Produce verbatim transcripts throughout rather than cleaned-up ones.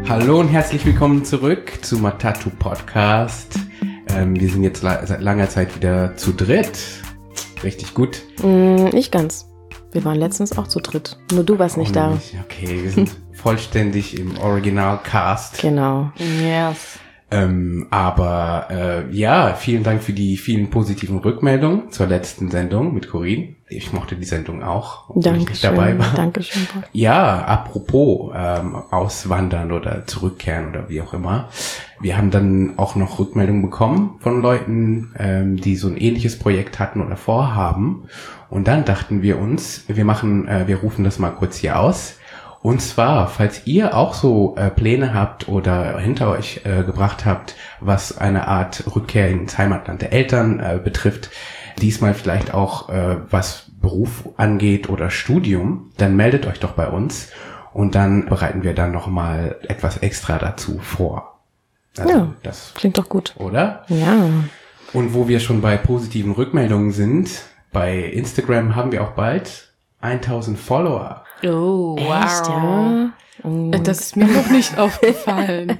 Hallo und herzlich willkommen zurück zu Matatu Podcast. Ähm, wir sind jetzt la- seit langer Zeit wieder zu dritt. Richtig gut. Mm, nicht ganz. Wir waren letztens auch zu dritt. Nur du warst nicht oh, da. Nicht. Okay, wir sind vollständig im Original-Cast. Genau. Yes. Ähm, aber äh, ja, vielen Dank für die vielen positiven Rückmeldungen zur letzten Sendung mit Corinne. Ich mochte die Sendung auch, obwohl ich nicht dabei war. Dankeschön. Ja, apropos ähm, Auswandern oder Zurückkehren oder wie auch immer. Wir haben dann auch noch Rückmeldungen bekommen von Leuten, ähm, die so ein ähnliches Projekt hatten oder vorhaben. Und dann dachten wir uns, wir machen, äh, wir rufen das mal kurz hier aus. Und zwar, falls ihr auch so äh, Pläne habt oder hinter euch äh, gebracht habt, was eine Art Rückkehr ins Heimatland der Eltern äh, betrifft, diesmal vielleicht auch äh, was Beruf angeht oder Studium, dann meldet euch doch bei uns und dann bereiten wir dann nochmal etwas extra dazu vor. Also ja, das klingt doch gut. Oder? Ja. Und wo wir schon bei positiven Rückmeldungen sind, bei Instagram haben wir auch bald tausend Follower. Oh, wow. Echt, ja? Und Das ist mir noch nicht aufgefallen.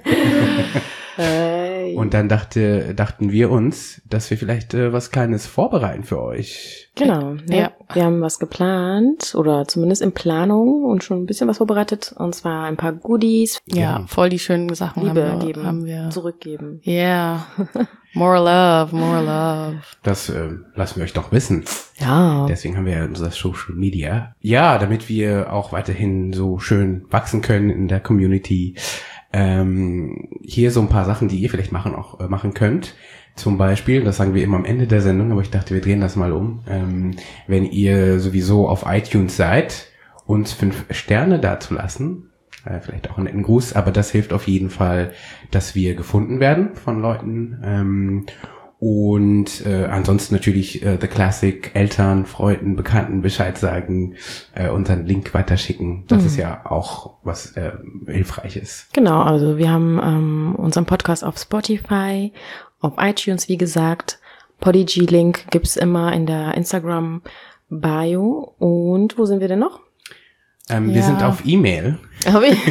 Hey. Und dann dachte, dachten wir uns, dass wir vielleicht äh, was Kleines vorbereiten für euch. Genau. Ja. Ja. Wir haben was geplant oder zumindest in Planung und schon ein bisschen was vorbereitet. Und zwar ein paar Goodies. Ja, voll die schönen Sachen Liebe haben wir. geben, Haben wir. zurückgeben. Yeah. More love, more love. Das äh, lassen wir euch doch wissen. Ja. Deswegen haben wir ja unser Social Media. Ja, damit wir auch weiterhin so schön wachsen können in der Community. Ähm, hier so ein paar Sachen, die ihr vielleicht machen auch äh, machen könnt. Zum Beispiel, das sagen wir immer am Ende der Sendung, aber ich dachte, wir drehen das mal um. Ähm, wenn ihr sowieso auf iTunes seid, uns fünf Sterne dazulassen, äh, vielleicht auch einen netten Gruß, aber das hilft auf jeden Fall, dass wir gefunden werden von Leuten. Ähm, und äh, ansonsten natürlich äh, The Classic, Eltern, Freunden, Bekannten Bescheid sagen, äh, unseren Link weiterschicken. Das Mhm. ist ja auch was äh, Hilfreiches. Genau, also wir haben ähm, unseren Podcast auf Spotify, auf iTunes, wie gesagt. Podigy-Link gibt's immer in der Instagram-Bio. Und wo sind wir denn noch? Ähm, Ja. Wir sind auf E-Mail, Hab ich?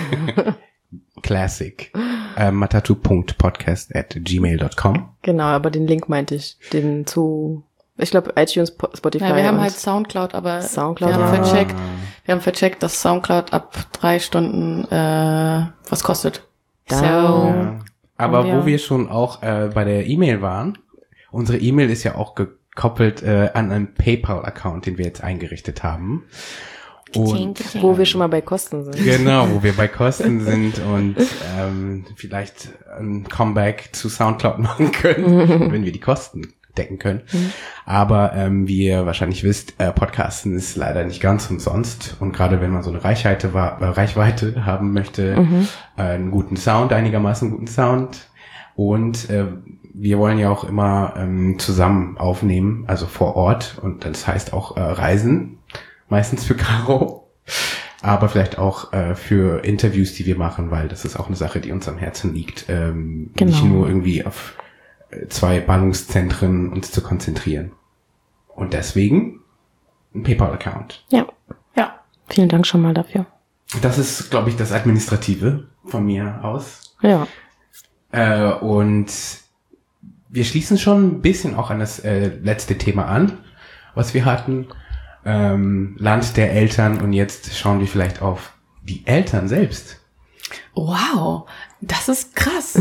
Classic, äh, matatu punkt podcast at gmail dot com. Genau, aber den Link meinte ich, den zu, ich glaube iTunes, Po- Spotify. Ja, wir haben und halt Soundcloud, aber Soundcloud, wir haben ja. vercheckt, wir haben vercheckt, dass Soundcloud ab drei Stunden äh, was kostet. Da- So, Ja. Aber Und ja. wo wir schon auch äh, bei der E-Mail waren, unsere E-Mail ist ja auch gekoppelt äh, an einen PayPal-Account, den wir jetzt eingerichtet haben. Und wo wir schon mal bei Kosten sind. genau, wo wir bei Kosten sind und ähm, vielleicht ein Comeback zu Soundcloud machen können, wenn wir die Kosten decken können. Aber ähm, wie ihr wahrscheinlich wisst, äh, Podcasten ist leider nicht ganz umsonst. Und gerade wenn man so eine Reichweite, wa- äh, Reichweite haben möchte, äh, einen guten Sound, einigermaßen guten Sound. Und äh, wir wollen ja auch immer ähm, zusammen aufnehmen, also vor Ort. Und das heißt auch äh, Reisen. Meistens für Caro, aber vielleicht auch äh, für Interviews, die wir machen, weil das ist auch eine Sache, die uns am Herzen liegt. Ähm, Genau. Nicht nur irgendwie auf äh, zwei Ballungszentren uns zu konzentrieren. Und deswegen ein PayPal-Account. Ja, ja. vielen Dank schon mal dafür. Das ist, glaube ich, das Administrative von mir aus. Ja, Äh, und wir schließen schon ein bisschen auch an das äh, letzte Thema an, was wir hatten. Ähm, Land der Eltern, und jetzt schauen wir vielleicht auf die Eltern selbst. Wow, das ist krass.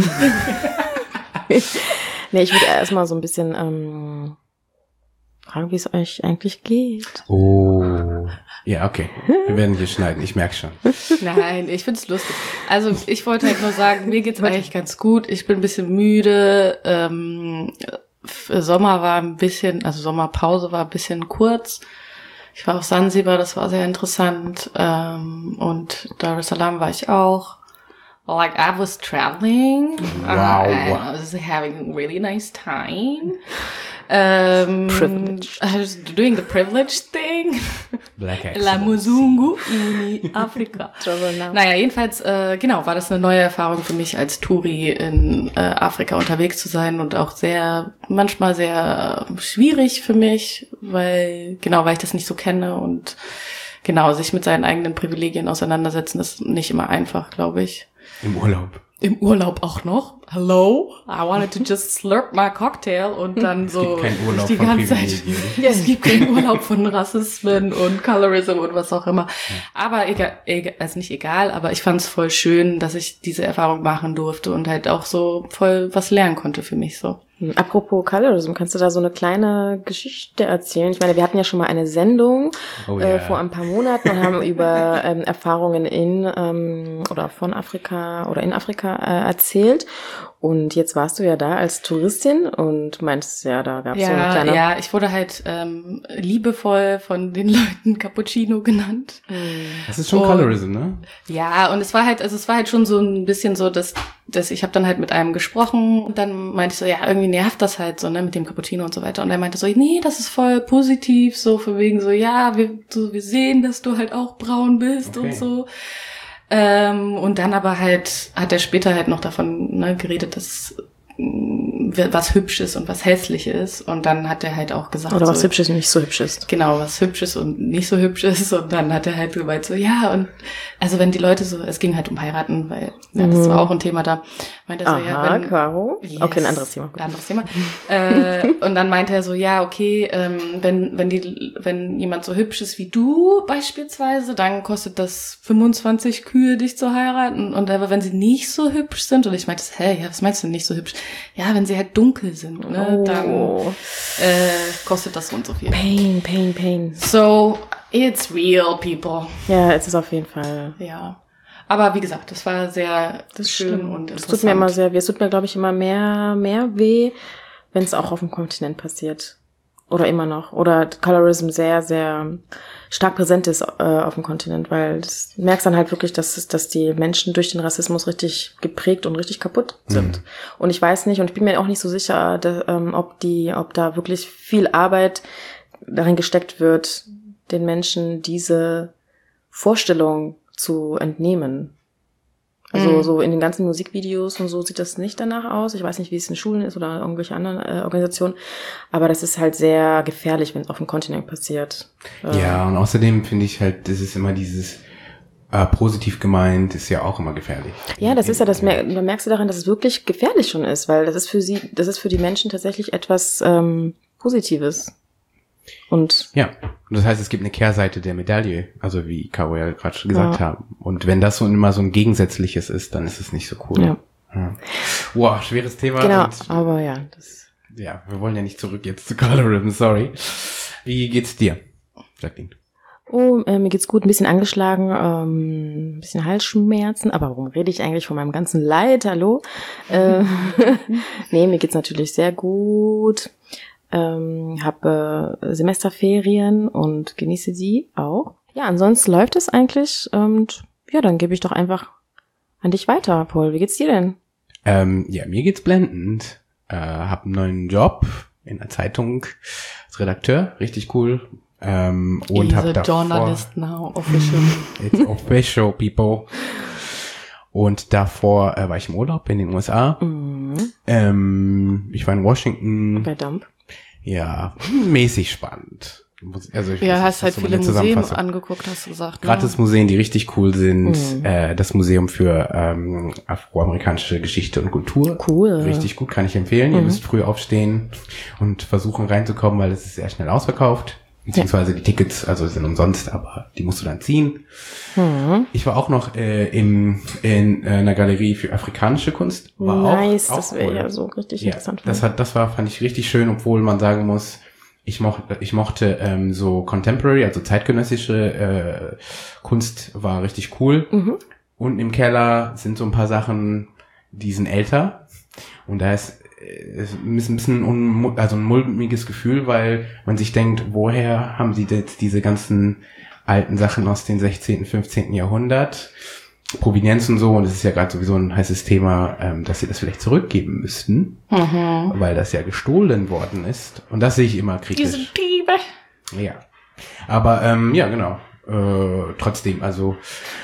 nee, ich würde erstmal so ein bisschen ähm, fragen, wie es euch eigentlich geht. Oh. Ja, okay. Wir werden hier schneiden, ich merke schon. Nein, ich find's lustig. Also ich wollte halt nur sagen, mir geht's eigentlich ganz gut. Ich bin ein bisschen müde. Ähm, Sommer war ein bisschen, also Sommerpause war ein bisschen kurz. Ich war auf Sansibar, das war sehr interessant. Ähm, und Dar es Salaam war ich auch. Like, I was traveling. Wow. I was having a really nice time. Um, Privileged. I was doing the privilege thing. Black La Excellence. Muzungu in Afrika. Travel now. Naja, jedenfalls, äh, genau, war das eine neue Erfahrung für mich als Touri in äh, Afrika unterwegs zu sein und auch sehr, manchmal sehr äh, schwierig für mich, weil, genau, weil ich das nicht so kenne und genau, sich mit seinen eigenen Privilegien auseinandersetzen, ist nicht immer einfach, glaube ich. Im Urlaub. Im Urlaub auch noch. Hello? I wanted to just slurp my cocktail und dann so Es gibt keinen Urlaub die von ganze Zeit. Privilegien. Ja, es gibt keinen Urlaub von Rassismen und Colorism und was auch immer. Aber egal, egal, also nicht egal, aber ich fand es voll schön, dass ich diese Erfahrung machen durfte und halt auch so voll was lernen konnte für mich so. Apropos Colorism, kannst du da so eine kleine Geschichte erzählen? Ich meine, wir hatten ja schon mal eine Sendung Oh, äh, ja. vor ein paar Monaten und haben über ähm, Erfahrungen in ähm, oder von Afrika oder in Afrika äh, erzählt. Und jetzt warst du ja da als Touristin und meinst, ja, da gab es so eine Ja, kleine... ja, ich wurde halt ähm, liebevoll von den Leuten Cappuccino genannt. Das ist schon Und- Colorism, ne? Ja, und es war halt, also es war halt schon so ein bisschen so, dass, dass ich habe dann halt mit einem gesprochen und dann meinte ich so, ja, irgendwie nervt das halt so, ne, mit dem Cappuccino und so weiter. Und er meinte so, nee, das ist voll positiv, so von wegen so, ja, wir, so, wir sehen, dass du halt auch braun bist Okay. und so. Ähm, und dann aber halt hat er später halt noch davon ne, geredet, dass mh, was hübsch ist und was hässlich ist. Und dann hat er halt auch gesagt, Oder was so, hübsch ist und nicht so hübsch ist. genau, was hübsch ist und nicht so hübsch ist. Und dann hat er halt gemeint so, ja, und also wenn die Leute so, es ging halt um heiraten, weil ja, das war auch ein Thema da. Meinte er so, ja, Aha, wenn, Caro. Yes. Okay, ein anderes Thema. Ein anderes Thema. äh, und dann meinte er so, ja, okay, ähm, wenn wenn die wenn jemand so hübsch ist wie du beispielsweise, dann kostet das fünfundzwanzig Kühe, dich zu heiraten. Und aber wenn sie nicht so hübsch sind, und ich meinte, hä, ja, was meinst du nicht so hübsch? Ja, wenn sie halt dunkel sind, ne, dann Oh. äh, kostet das so und so viel. Pain, pain, pain. So, it's real, people. Ja, es ist auf jeden Fall... Ja. Aber wie gesagt, das war sehr Das ist schön schlimm. und Es interessant. tut mir immer sehr weh. Es tut mir, glaube ich, immer mehr, mehr weh, wenn es auch auf dem Kontinent passiert. Oder immer noch. Oder Colorism sehr, sehr stark präsent ist äh, auf dem Kontinent, weil das merkst dann halt wirklich, dass, es- dass die Menschen durch den Rassismus richtig geprägt und richtig kaputt sind. Und ich weiß nicht, und ich bin mir auch nicht so sicher, da, ähm, ob die, ob da wirklich viel Arbeit darin gesteckt wird, den Menschen diese Vorstellung zu entnehmen. Also Mhm. so in den ganzen Musikvideos und so sieht das nicht danach aus. Ich weiß nicht, wie es in Schulen ist oder irgendwelche anderen äh, Organisationen. Aber das ist halt sehr gefährlich, wenn es auf dem Kontinent passiert. Äh, Ja, und außerdem finde ich halt, das ist immer dieses äh, positiv gemeint, ist ja auch immer gefährlich. Ja, das ist ja, das mer da merkst du daran, dass es wirklich gefährlich schon ist, weil das ist für sie, das ist für die Menschen tatsächlich etwas ähm, Positives. Und Ja, und das heißt, es gibt eine Kehrseite der Medaille, also wie Caro ja gerade schon gesagt Ja. haben. Und wenn das so immer so ein Gegensätzliches ist, dann ist es nicht so cool. Ja. Ja. Wow, schweres Thema. genau, Und, aber ja, das ja, wir wollen ja nicht zurück jetzt zu Colorism, sorry. Wie geht's dir, Jacqueline? Oh, äh, mir geht's gut, ein bisschen angeschlagen, ähm, ein bisschen Halsschmerzen, aber warum rede ich eigentlich von meinem ganzen Leid, hallo? Äh, nee, mir geht's natürlich sehr gut, ähm, habe äh, Semesterferien und genieße sie auch. Ja, ansonsten läuft es eigentlich und ja, dann gebe ich doch einfach an dich weiter, Paul. Wie geht's dir denn? Ähm, ja, mir geht's blendend. Äh, hab einen neuen Job in der Zeitung als Redakteur, richtig cool. Ähm, und He's hab a davor, journalist now, official. It's official, people. Und davor äh, war ich im Urlaub in den U S A. Mhm. Ähm, ich war in Washington. Bei Dump. Ja, mäßig spannend. Muss- Also ich Ja, weiß, hast halt das ist so viele meine Museen Zusammenfassung. angeguckt, hast du gesagt. ne? Gratis Museen, die richtig cool sind. Mhm. Äh, das Museum für ähm, afroamerikanische Geschichte und Kultur. Cool. Richtig gut, kann ich empfehlen. Ihr Mhm. müsst früh aufstehen und versuchen reinzukommen, weil es ist sehr schnell ausverkauft. Beziehungsweise die Tickets, also sind umsonst, aber die musst du dann ziehen. Mhm. Ich war auch noch äh, im, in äh, einer Galerie für afrikanische Kunst. War Nice, auch, auch das wäre cool. ja so richtig Ja, interessant. das hat, das war, fand ich richtig schön, obwohl man sagen muss, ich mochte, ich mochte ähm, so Contemporary, also zeitgenössische äh, Kunst war richtig cool. Mhm. Unten im Keller sind so ein paar Sachen, die sind älter. Und da ist äh, ist ein bisschen un, also ein mulmiges Gefühl, weil man sich denkt, woher haben sie jetzt diese ganzen alten Sachen aus dem sechzehnten, fünfzehnten Jahrhundert? Provenienz und so, und es ist ja gerade sowieso ein heißes Thema, ähm, dass sie das vielleicht zurückgeben müssten, Mhm. weil das ja gestohlen worden ist. Und das sehe ich immer kritisch. Diese Diebe. Ja. Aber ähm, ja, genau. Äh, trotzdem, also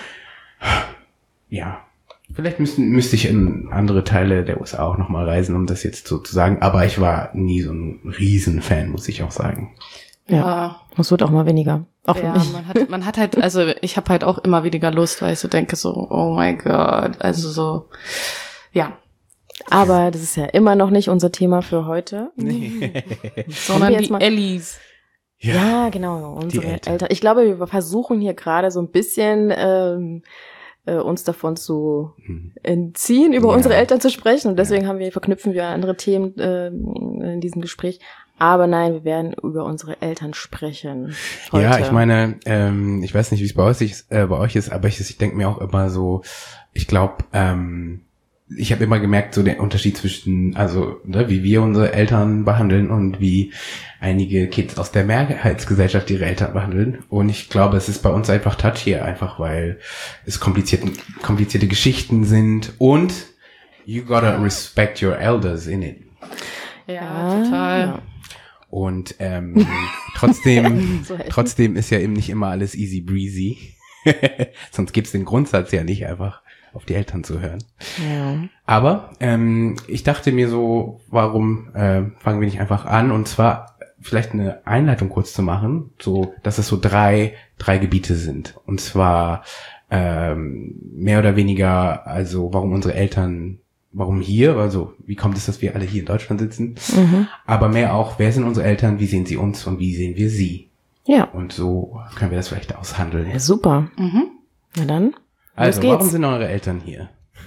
ja. Vielleicht müssten, müsste ich in andere Teile der U S A auch nochmal reisen, um das jetzt so zu sagen. Aber ich war nie so ein Riesenfan, muss ich auch sagen. Ja. ja. Es wird auch mal weniger. Auch für ja, mich. man hat, man hat halt, also ich habe halt auch immer weniger Lust, weil ich so denke so, oh my God, also so, ja. Aber das ist ja immer noch nicht unser Thema für heute. Nee. Sondern die mal- Ellis. Ja, ja, genau. Unsere Eltern. Eltern. Ich glaube, wir versuchen hier gerade so ein bisschen ähm, äh, uns davon zu Hm. entziehen, über Ja. unsere Eltern zu sprechen. Und deswegen haben wir, verknüpfen wir andere Themen äh, in diesem Gespräch. Aber nein, wir werden über unsere Eltern sprechen heute. Ja, ich meine, ähm, ich weiß nicht, wie es bei euch ist, äh, bei euch ist, aber ich, ich denke mir auch immer so, ich glaube, ähm, ich habe immer gemerkt, so den Unterschied zwischen, also ne, wie wir unsere Eltern behandeln und wie einige Kids aus der Mehrheitsgesellschaft ihre Eltern behandeln. Und ich glaube, es ist bei uns einfach touchy, einfach weil es komplizierte, komplizierte Geschichten sind und you gotta respect your elders in it. Ja, Ja, total. ja. Und ähm, trotzdem, So helfen. trotzdem ist ja eben nicht immer alles easy breezy. Sonst gibt's den Grundsatz ja nicht, einfach auf die Eltern zu hören. Ja. Aber ähm, ich dachte mir so, warum äh, fangen wir nicht einfach an? Und zwar vielleicht eine Einleitung kurz zu machen, so dass es so drei drei Gebiete sind. Und zwar ähm, mehr oder weniger, also warum unsere Eltern, warum hier, also wie kommt es, dass wir alle hier in Deutschland sitzen? Mhm. Aber mehr auch, wer sind unsere Eltern, wie sehen sie uns und wie sehen wir sie? Ja. Und so können wir das vielleicht aushandeln. Ja, super. Mhm. Na dann. Also, geht's. warum sind eure Eltern hier?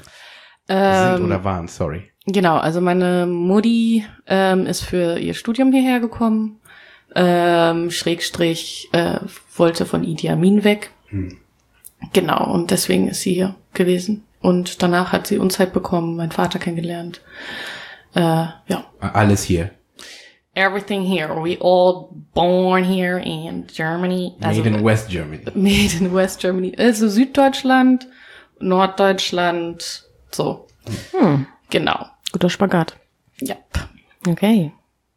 Ähm, Sind oder waren, sorry. Genau, also meine Mutti ähm, ist für ihr Studium hierher gekommen, ähm, Schrägstrich äh, wollte von Idi Amin weg. Hm. Genau, und deswegen ist sie hier gewesen. Und danach hat sie uns halt bekommen, meinen Vater kennengelernt. Äh, ja. Alles hier. Everything here. We all born here in Germany. Also, Made in West Germany. Made in West Germany. Also Süddeutschland, Norddeutschland, so. Hm. Genau. Guter Spagat. Ja. Okay.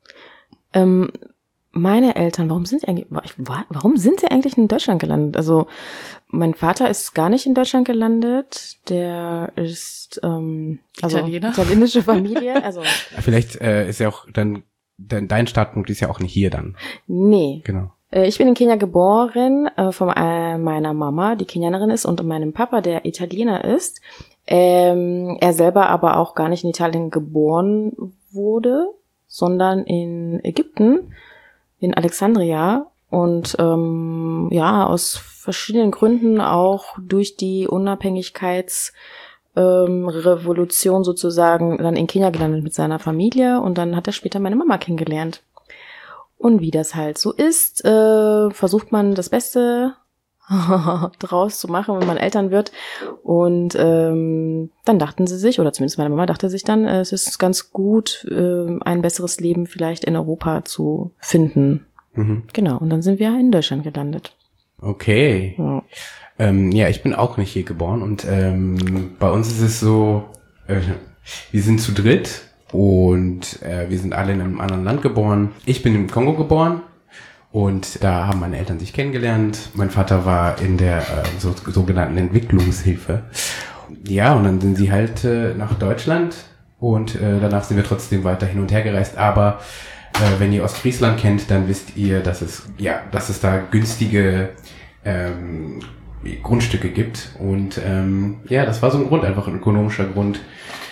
Ähm, meine Eltern, warum sind sie eigentlich, wa- warum sind sie eigentlich in Deutschland gelandet? Also, mein Vater ist gar nicht in Deutschland gelandet. Der ist, ähm, also, Italiener. italienische Familie. Also, Vielleicht äh, ist ja auch dann, dein, dein Startpunkt ist ja auch nicht hier dann. nee. Genau. Äh, Ich bin in Kenia geboren, äh, von äh, meiner Mama, die Kenianerin ist, und meinem Papa, der Italiener ist. Ähm, er selber aber auch gar nicht in Italien geboren wurde, sondern in Ägypten, in Alexandria. Und ähm, ja, aus verschiedenen Gründen, auch durch die Unabhängigkeits ähm, Revolution sozusagen, dann in Kenia gelandet mit seiner Familie. Und dann hat er später meine Mama kennengelernt. Und wie das halt so ist, äh, versucht man das Beste draus zu machen, wenn man Eltern wird. Und ähm, dann dachten sie sich, oder zumindest meine Mama dachte sich dann, äh, es ist ganz gut, äh, ein besseres Leben vielleicht in Europa zu finden. Mhm. Genau, und dann sind wir in Deutschland gelandet. Okay. Ja. Ähm, ja, ich bin auch nicht hier geboren und ähm, bei uns ist es so, äh, wir sind zu dritt und äh, wir sind alle in einem anderen Land geboren. Ich bin im Kongo geboren und da haben meine Eltern sich kennengelernt. Mein Vater war in der äh, so, sogenannten Entwicklungshilfe. Ja, und dann sind sie halt äh, nach Deutschland und äh, danach sind wir trotzdem weiter hin und her gereist. Aber äh, wenn ihr Ostfriesland kennt, dann wisst ihr, dass es ja, dass es da günstige ähm, Grundstücke gibt. Und ähm, ja, das war so ein Grund, einfach ein ökonomischer Grund.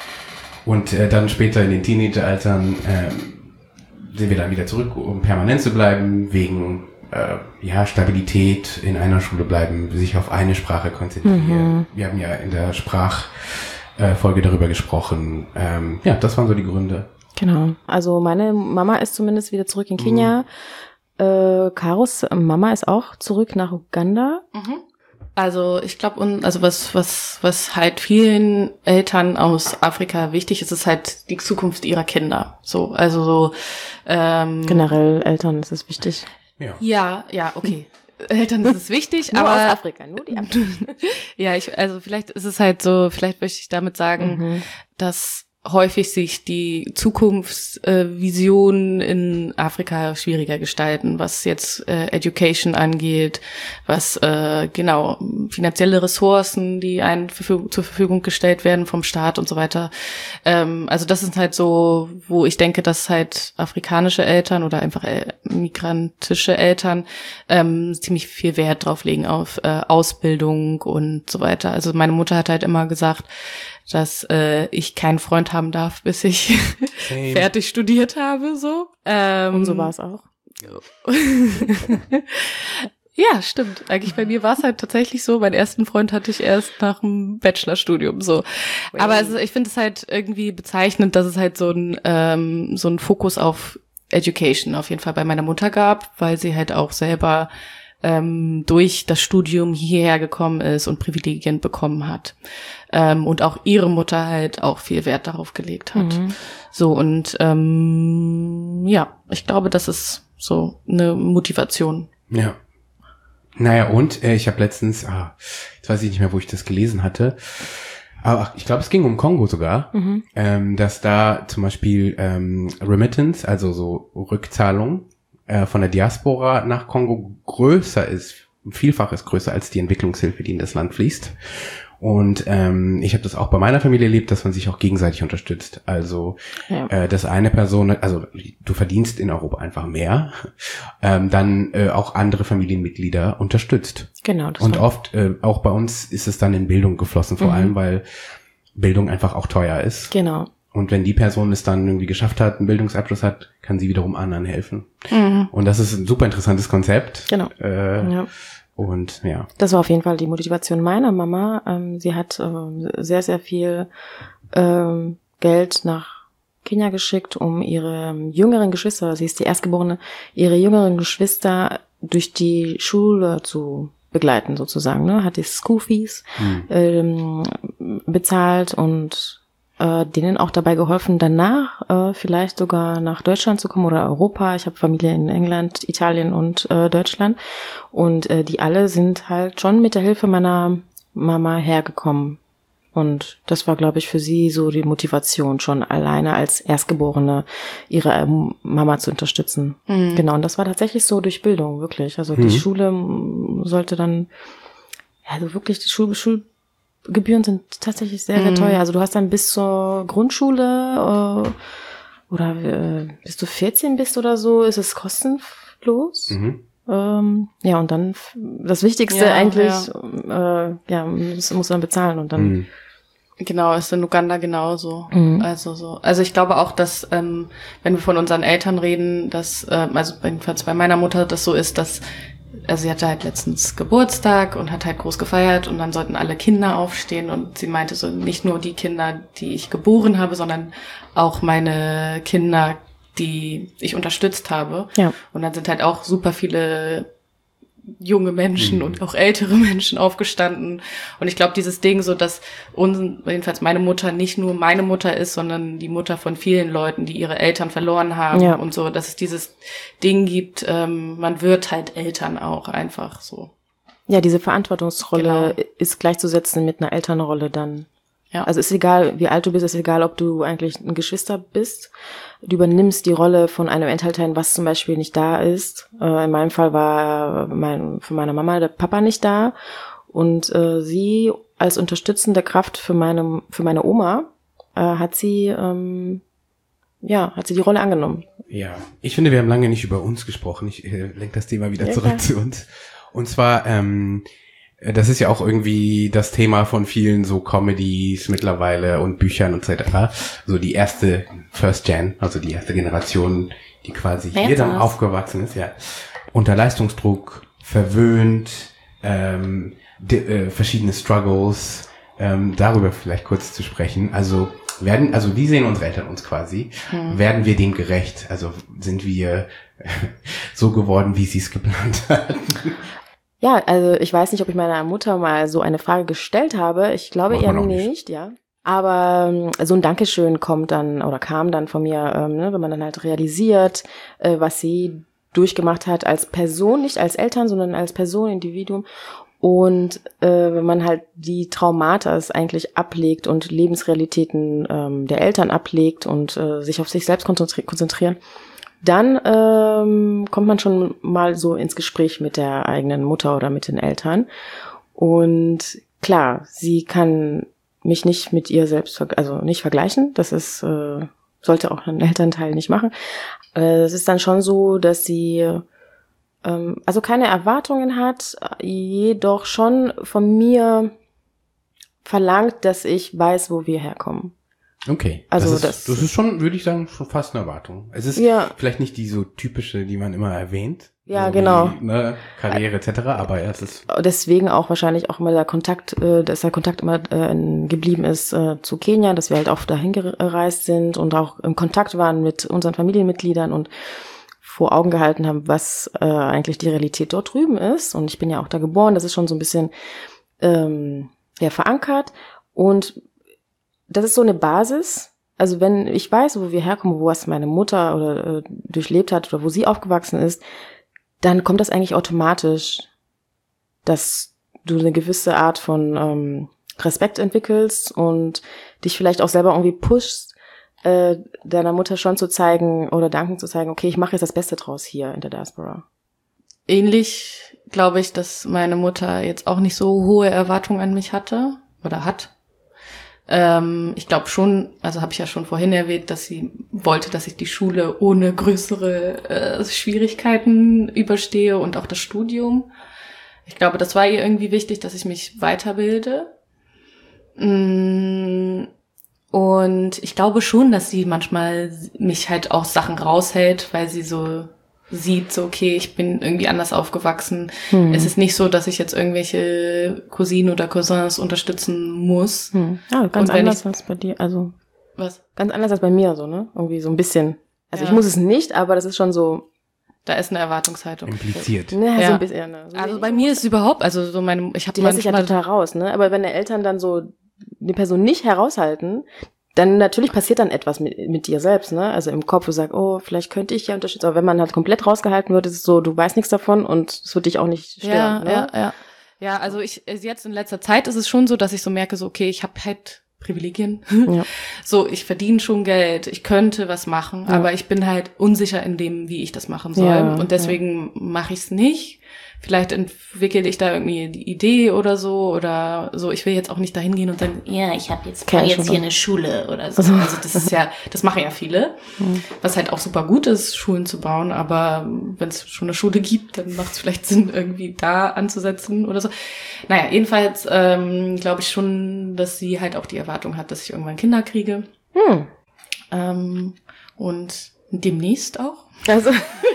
Und äh, dann später in den Teenageraltern ähm, sind wir dann wieder zurück, um permanent zu bleiben, wegen äh, ja Stabilität, in einer Schule bleiben, sich auf eine Sprache konzentrieren. Mhm. Wir haben ja in der Sprachfolge äh, darüber gesprochen. Ähm, ja, das waren so die Gründe. Genau. Also meine Mama ist zumindest wieder zurück in Kenia. Mhm. Äh, Karos Mama ist auch zurück nach Uganda. Mhm. Also ich glaube, also was was was halt vielen Eltern aus Afrika wichtig ist, ist halt die Zukunft ihrer Kinder. So, also so ähm, generell Eltern ist es wichtig. Ja, ja, ja, okay. Eltern ist es wichtig, nur aber aus Afrika, nur die Afrika. Ja, ich also vielleicht ist es halt so, vielleicht möchte ich damit sagen, mhm. dass häufig sich die Zukunftsvisionen äh, in Afrika schwieriger gestalten, was jetzt äh, Education angeht, was äh, genau finanzielle Ressourcen, die einen für, zur Verfügung gestellt werden vom Staat und so weiter. Ähm, also das ist halt so, wo ich denke, dass halt afrikanische Eltern oder einfach äh, migrantische Eltern ähm, ziemlich viel Wert drauf legen auf äh, Ausbildung und so weiter. Also meine Mutter hat halt immer gesagt, dass äh, ich keinen Freund haben darf, bis ich fertig studiert habe, so. Ähm, Und so war es auch. Ja, stimmt. Eigentlich bei mir war es halt tatsächlich so. Meinen ersten Freund hatte ich erst nach dem Bachelorstudium, so. Aber es, ich finde es halt irgendwie bezeichnend, dass es halt so ein ähm, so ein Fokus auf Education auf jeden Fall bei meiner Mutter gab, weil sie halt auch selber ähm, durch das Studium hierher gekommen ist und Privilegien bekommen hat. Ähm, und auch ihre Mutter halt auch viel Wert darauf gelegt hat. Mhm. So, und ähm, ja, ich glaube, das ist so eine Motivation. Ja. Naja, und äh, ich habe letztens, ah, jetzt weiß ich nicht mehr, wo ich das gelesen hatte, aber ich glaube, es ging um Kongo sogar, mhm. ähm, dass da zum Beispiel ähm, Remittance, also so Rückzahlung, von der Diaspora nach Kongo größer ist, vielfach ist größer als die Entwicklungshilfe, die in das Land fließt. Und ähm, ich habe das auch bei meiner Familie erlebt, dass man sich auch gegenseitig unterstützt. Also ja. äh, dass eine Person, also du verdienst in Europa einfach mehr, ähm, dann äh, auch andere Familienmitglieder unterstützt. Genau. Das Und oft, äh, auch bei uns ist es dann in Bildung geflossen, vor mhm. allem, weil Bildung einfach auch teuer ist. Genau. Und wenn die Person es dann irgendwie geschafft hat, einen Bildungsabschluss hat, kann sie wiederum anderen helfen. Mhm. Und das ist ein super interessantes Konzept. Genau. Äh, ja. Und ja. Das war auf jeden Fall die Motivation meiner Mama. Ähm, sie hat ähm, sehr, sehr viel ähm, Geld nach Kenia geschickt, um ihre jüngeren Geschwister, sie ist die Erstgeborene, ihre jüngeren Geschwister durch die Schule zu begleiten sozusagen. Ne? Hat die School Fees mhm. ähm, bezahlt und äh, denen auch dabei geholfen, danach äh, vielleicht sogar nach Deutschland zu kommen oder Europa. Ich habe Familie in England, Italien und äh, Deutschland und äh, die alle sind halt schon mit der Hilfe meiner Mama hergekommen. Und das war, glaube ich, für sie so die Motivation, schon alleine als Erstgeborene ihre ähm, Mama zu unterstützen. Mhm. Genau, und das war tatsächlich so durch Bildung, wirklich. Also mhm. die Schule sollte dann, also wirklich, die Schul Schul Gebühren sind tatsächlich sehr, sehr teuer. Also du hast dann bis zur Grundschule äh, oder äh, bis du vierzehn bist oder so, ist es kostenlos. Mhm. Ähm, ja, und dann das Wichtigste ja, eigentlich, ja, äh, ja muss, muss man bezahlen und dann. Mhm. Genau, ist in Uganda genauso. Mhm. Also so, also ich glaube auch, dass ähm, wenn wir von unseren Eltern reden, dass ähm, also jedenfalls bei meiner Mutter das so ist, dass also sie hatte halt letztens Geburtstag und hat halt groß gefeiert und dann sollten alle Kinder aufstehen und sie meinte so, nicht nur die Kinder, die ich geboren habe, sondern auch meine Kinder, die ich unterstützt habe. Ja. Und dann sind halt auch super viele junge Menschen mhm. und auch ältere Menschen aufgestanden. Und ich glaube, dieses Ding so, dass uns, jedenfalls meine Mutter nicht nur meine Mutter ist, sondern die Mutter von vielen Leuten, die ihre Eltern verloren haben ja. und so, dass es dieses Ding gibt, ähm, man wird halt Eltern auch einfach so. Ja, diese Verantwortungsrolle genau. ist gleichzusetzen mit einer Elternrolle dann. Ja. Also ist egal, wie alt du bist, ist egal, ob du eigentlich ein Geschwister bist. Du übernimmst die Rolle von einem Elternteil, was zum Beispiel nicht da ist. Äh, in meinem Fall war mein, für meine Mama der Papa nicht da. Und äh, sie als unterstützende Kraft für meine, für meine Oma äh, hat sie, ähm, ja, hat sie die Rolle angenommen. Ja, ich finde, wir haben lange nicht über uns gesprochen. Ich äh, lenke das Thema wieder ja, zurück klar. zu uns. Und zwar, ähm, das ist ja auch irgendwie das Thema von vielen so Comedies mittlerweile und Büchern und so weiter. So die erste First Gen, also die erste Generation, die quasi hier dann aufgewachsen ist, ja. Unter Leistungsdruck, verwöhnt, ähm, die, äh, verschiedene Struggles, ähm, darüber vielleicht kurz zu sprechen. Also werden, also wie sehen unsere Eltern uns quasi? Hm. Werden wir dem gerecht? Also sind wir so geworden, wie sie es geplant hatten? Ja, also ich weiß nicht, ob ich meiner Mutter mal so eine Frage gestellt habe. Ich glaube eher nicht, nicht, ja. Aber ähm, so ein Dankeschön kommt dann oder kam dann von mir, ähm, ne, wenn man dann halt realisiert, äh, was sie durchgemacht hat als Person, nicht als Eltern, sondern als Person, Individuum. Und äh, wenn man halt die Traumata eigentlich ablegt und Lebensrealitäten ähm, der Eltern ablegt und äh, sich auf sich selbst konzentri- konzentrieren, dann ähm, kommt man schon mal so ins Gespräch mit der eigenen Mutter oder mit den Eltern. Und klar, sie kann mich nicht mit ihr selbst, ver- also nicht vergleichen. Das ist äh, sollte auch ein Elternteil nicht machen. Äh, es ist dann schon so, dass sie also keine Erwartungen hat, jedoch schon von mir verlangt, dass ich weiß, wo wir herkommen. Okay. Also das ist, das, das ist schon, würde ich sagen, schon fast eine Erwartung. Es ist ja. vielleicht nicht die so typische, die man immer erwähnt. Ja, so genau. Wie, ne, Karriere et cetera. Aber es ist deswegen auch wahrscheinlich auch immer der Kontakt, äh, dass der Kontakt immer äh, geblieben ist äh, zu Kenia, dass wir halt auch dahin gereist sind und auch im Kontakt waren mit unseren Familienmitgliedern und vor Augen gehalten haben, was äh, eigentlich die Realität dort drüben ist. Und ich bin ja auch da geboren, das ist schon so ein bisschen ähm, ja, verankert. Und das ist so eine Basis. Also wenn ich weiß, wo wir herkommen, wo was meine Mutter oder äh, durchlebt hat oder wo sie aufgewachsen ist, dann kommt das eigentlich automatisch, dass du eine gewisse Art von ähm, Respekt entwickelst und dich vielleicht auch selber irgendwie pushst, Äh, deiner Mutter schon zu zeigen oder danken zu zeigen, okay, ich mache jetzt das Beste draus hier in der Diaspora. Ähnlich glaube ich, dass meine Mutter jetzt auch nicht so hohe Erwartungen an mich hatte oder hat. Ähm, ich glaube schon, also habe ich ja schon vorhin erwähnt, dass sie wollte, dass ich die Schule ohne größere äh, Schwierigkeiten überstehe und auch das Studium. Ich glaube, das war ihr irgendwie wichtig, dass ich mich weiterbilde. Mm. Und ich glaube schon, dass sie manchmal mich halt auch Sachen raushält, weil sie so sieht, so okay, ich bin irgendwie anders aufgewachsen. Hm. Es ist nicht so, dass ich jetzt irgendwelche Cousinen oder Cousins unterstützen muss. Hm. Ja, ganz anders ich, als bei dir. Also was? Ganz anders als bei mir, so, ne? Irgendwie so ein bisschen. Also ja. Ich muss es nicht, aber das ist schon so. Da ist eine Erwartungshaltung. Impliziert. Ne, ja. so ein bisschen. Ja, ne? So also bei mir ist es überhaupt, also so meine, ich habe die lässt sich ja total raus, ne? Aber wenn die Eltern dann so die Person nicht heraushalten, dann natürlich passiert dann etwas mit, mit dir selbst, ne? Also im Kopf, du sagst, oh, vielleicht könnte ich ja unterstützen. Aber wenn man halt komplett rausgehalten wird, ist es so, du weißt nichts davon und es wird dich auch nicht stören. Ja, ne? ja, ja. Ja, also ich jetzt in letzter Zeit ist es schon so, dass ich so merke, so okay, ich habe halt Privilegien. Ja. So, ich verdiene schon Geld, ich könnte was machen, ja. aber ich bin halt unsicher in dem, wie ich das machen soll. Ja, und deswegen ja. mache ich es nicht. Vielleicht entwickle ich da irgendwie die Idee oder so oder so. Ich will jetzt auch nicht dahin gehen und sagen, ja, ich habe jetzt, okay, jetzt hier eine Schule oder so. Also das ist ja, das machen ja viele, mhm. was halt auch super gut ist, Schulen zu bauen. Aber wenn es schon eine Schule gibt, dann macht es vielleicht Sinn, irgendwie da anzusetzen oder so. Naja, jedenfalls ähm, glaube ich schon, dass sie halt auch die Erwartung hat, dass ich irgendwann Kinder kriege. Mhm. Ähm, und demnächst auch. Also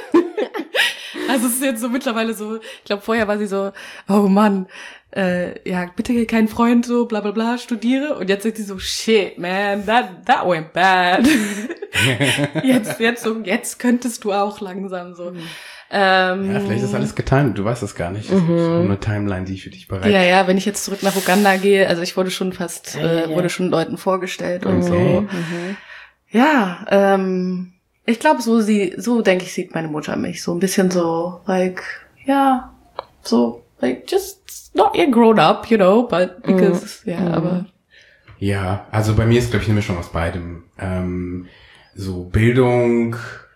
Also es ist jetzt so mittlerweile so, ich glaube vorher war sie so, oh Mann, äh, ja, bitte kein Freund, so bla bla bla, studiere. Und jetzt sagt sie so, shit, man, that, that went bad. jetzt, jetzt so, jetzt könntest du auch langsam so. Mhm. Ähm, ja, vielleicht ist alles getan, du weißt es gar nicht. Das mhm. ist so eine Timeline, die für dich bereit. Ja, ja, wenn ich jetzt zurück nach Uganda gehe, also ich wurde schon fast, ja, äh, ja. wurde schon Leuten vorgestellt und okay. so. Mhm. Ja, ähm, ich glaube, so sie, so denke ich, sieht meine Mutter mich. So ein bisschen so, like, ja, so, like, just not yet grown up, you know, but because, ja, mm. yeah, aber. Ja, also bei mir ist, glaube ich, eine Mischung aus beidem. Ähm, so Bildung,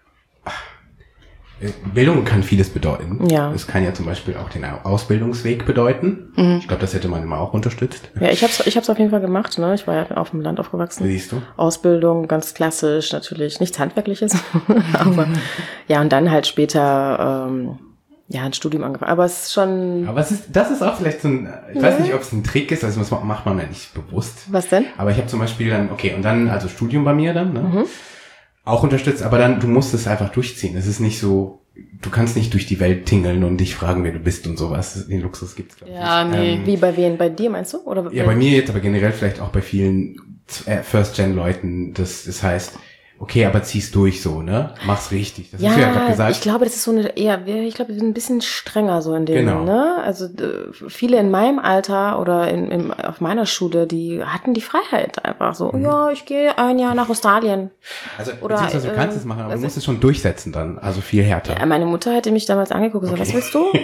Bildung kann vieles bedeuten. Ja. Es kann ja zum Beispiel auch den Ausbildungsweg bedeuten. Mhm. Ich glaube, das hätte man immer auch unterstützt. Ja, ich hab's, ich hab's auf jeden Fall gemacht, ne? Ich war ja auf dem Land aufgewachsen. Siehst du? Ausbildung, ganz klassisch, natürlich nichts Handwerkliches. Aber, ja, und dann halt später, ähm, ja, ein Studium angefangen. Aber es ist schon... Aber es ist, das ist auch vielleicht so ein, ich ja. weiß nicht, ob es ein Trick ist, also das macht man ja nicht bewusst. Was denn? Aber ich habe zum Beispiel dann, okay, und dann, also Studium bei mir dann, ne? Mhm. Auch unterstützt, aber dann, du musst es einfach durchziehen. Es ist nicht so, du kannst nicht durch die Welt tingeln und dich fragen, wer du bist und sowas. Den Luxus gibt's, glaube ich. Ja, nicht. nee. Ähm, Wie bei wen? Bei dir meinst du? Oder ja, bei mir jetzt, aber generell vielleicht auch bei vielen First-Gen-Leuten, das, das heißt, okay, aber zieh's durch so, ne? Mach's richtig. Das ja, hast du ja gerade gesagt. Ich glaube, das ist so eine eher, ich glaube, wir sind ein bisschen strenger so in dem, genau. ne? Also viele in meinem Alter oder in, in auf meiner Schule, die hatten die Freiheit einfach so. Mhm. Ja, ich gehe ein Jahr nach Australien. Also oder, beziehungsweise du kannst äh, es machen, aber also, du musst es schon durchsetzen dann, also viel härter. Ja, meine Mutter hätte mich damals angeguckt und gesagt, okay. was willst du?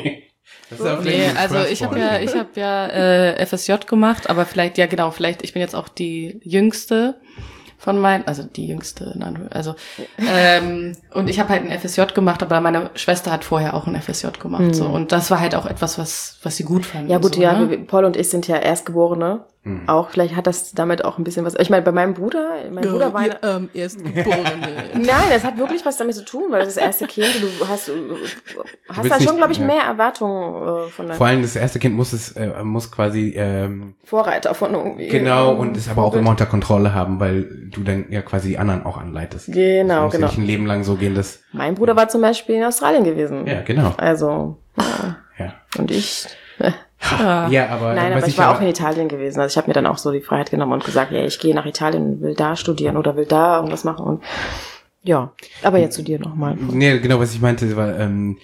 Das ist auch nee, also ich habe ja, ich habe ja äh, F S J gemacht, aber vielleicht, ja genau, vielleicht, ich bin jetzt auch die Jüngste von meinen, also die Jüngste, also ähm, und ich habe halt ein F S J gemacht, aber meine Schwester hat vorher auch ein F S J gemacht, mhm. so, und das war halt auch etwas, was was sie gut fand. Ja gut, so, ja, ne? Paul und ich sind ja Erstgeborene. Mhm. Auch vielleicht hat das damit auch ein bisschen was. Ich meine, bei meinem Bruder, mein ja, Bruder war ihr, ähm, Erstgeborene. Nein, das hat wirklich was damit zu tun, weil das, das erste Kind, du hast du hast da schon, glaube ich, ja. mehr Erwartungen äh, von der. Vor allem das erste Kind muss es äh, muss quasi ähm, Vorreiter von irgendwie. Genau, und es aber auch immer unter Kontrolle haben, weil du dann ja quasi die anderen auch anleitest. Genau, das muss genau. nicht ein Leben lang so gehen, dass. Mein Bruder war zum Beispiel in Australien gewesen. Ja, genau. Also ja. ja. Und ich. Ja, ja, aber nein, aber ich war auch in Italien gewesen. Also ich habe mir dann auch so die Freiheit genommen und gesagt, ja, ich gehe nach Italien, will da studieren oder will da irgendwas machen. Und ja, aber jetzt zu dir nochmal. Nee, genau, was ich meinte, war, ähm,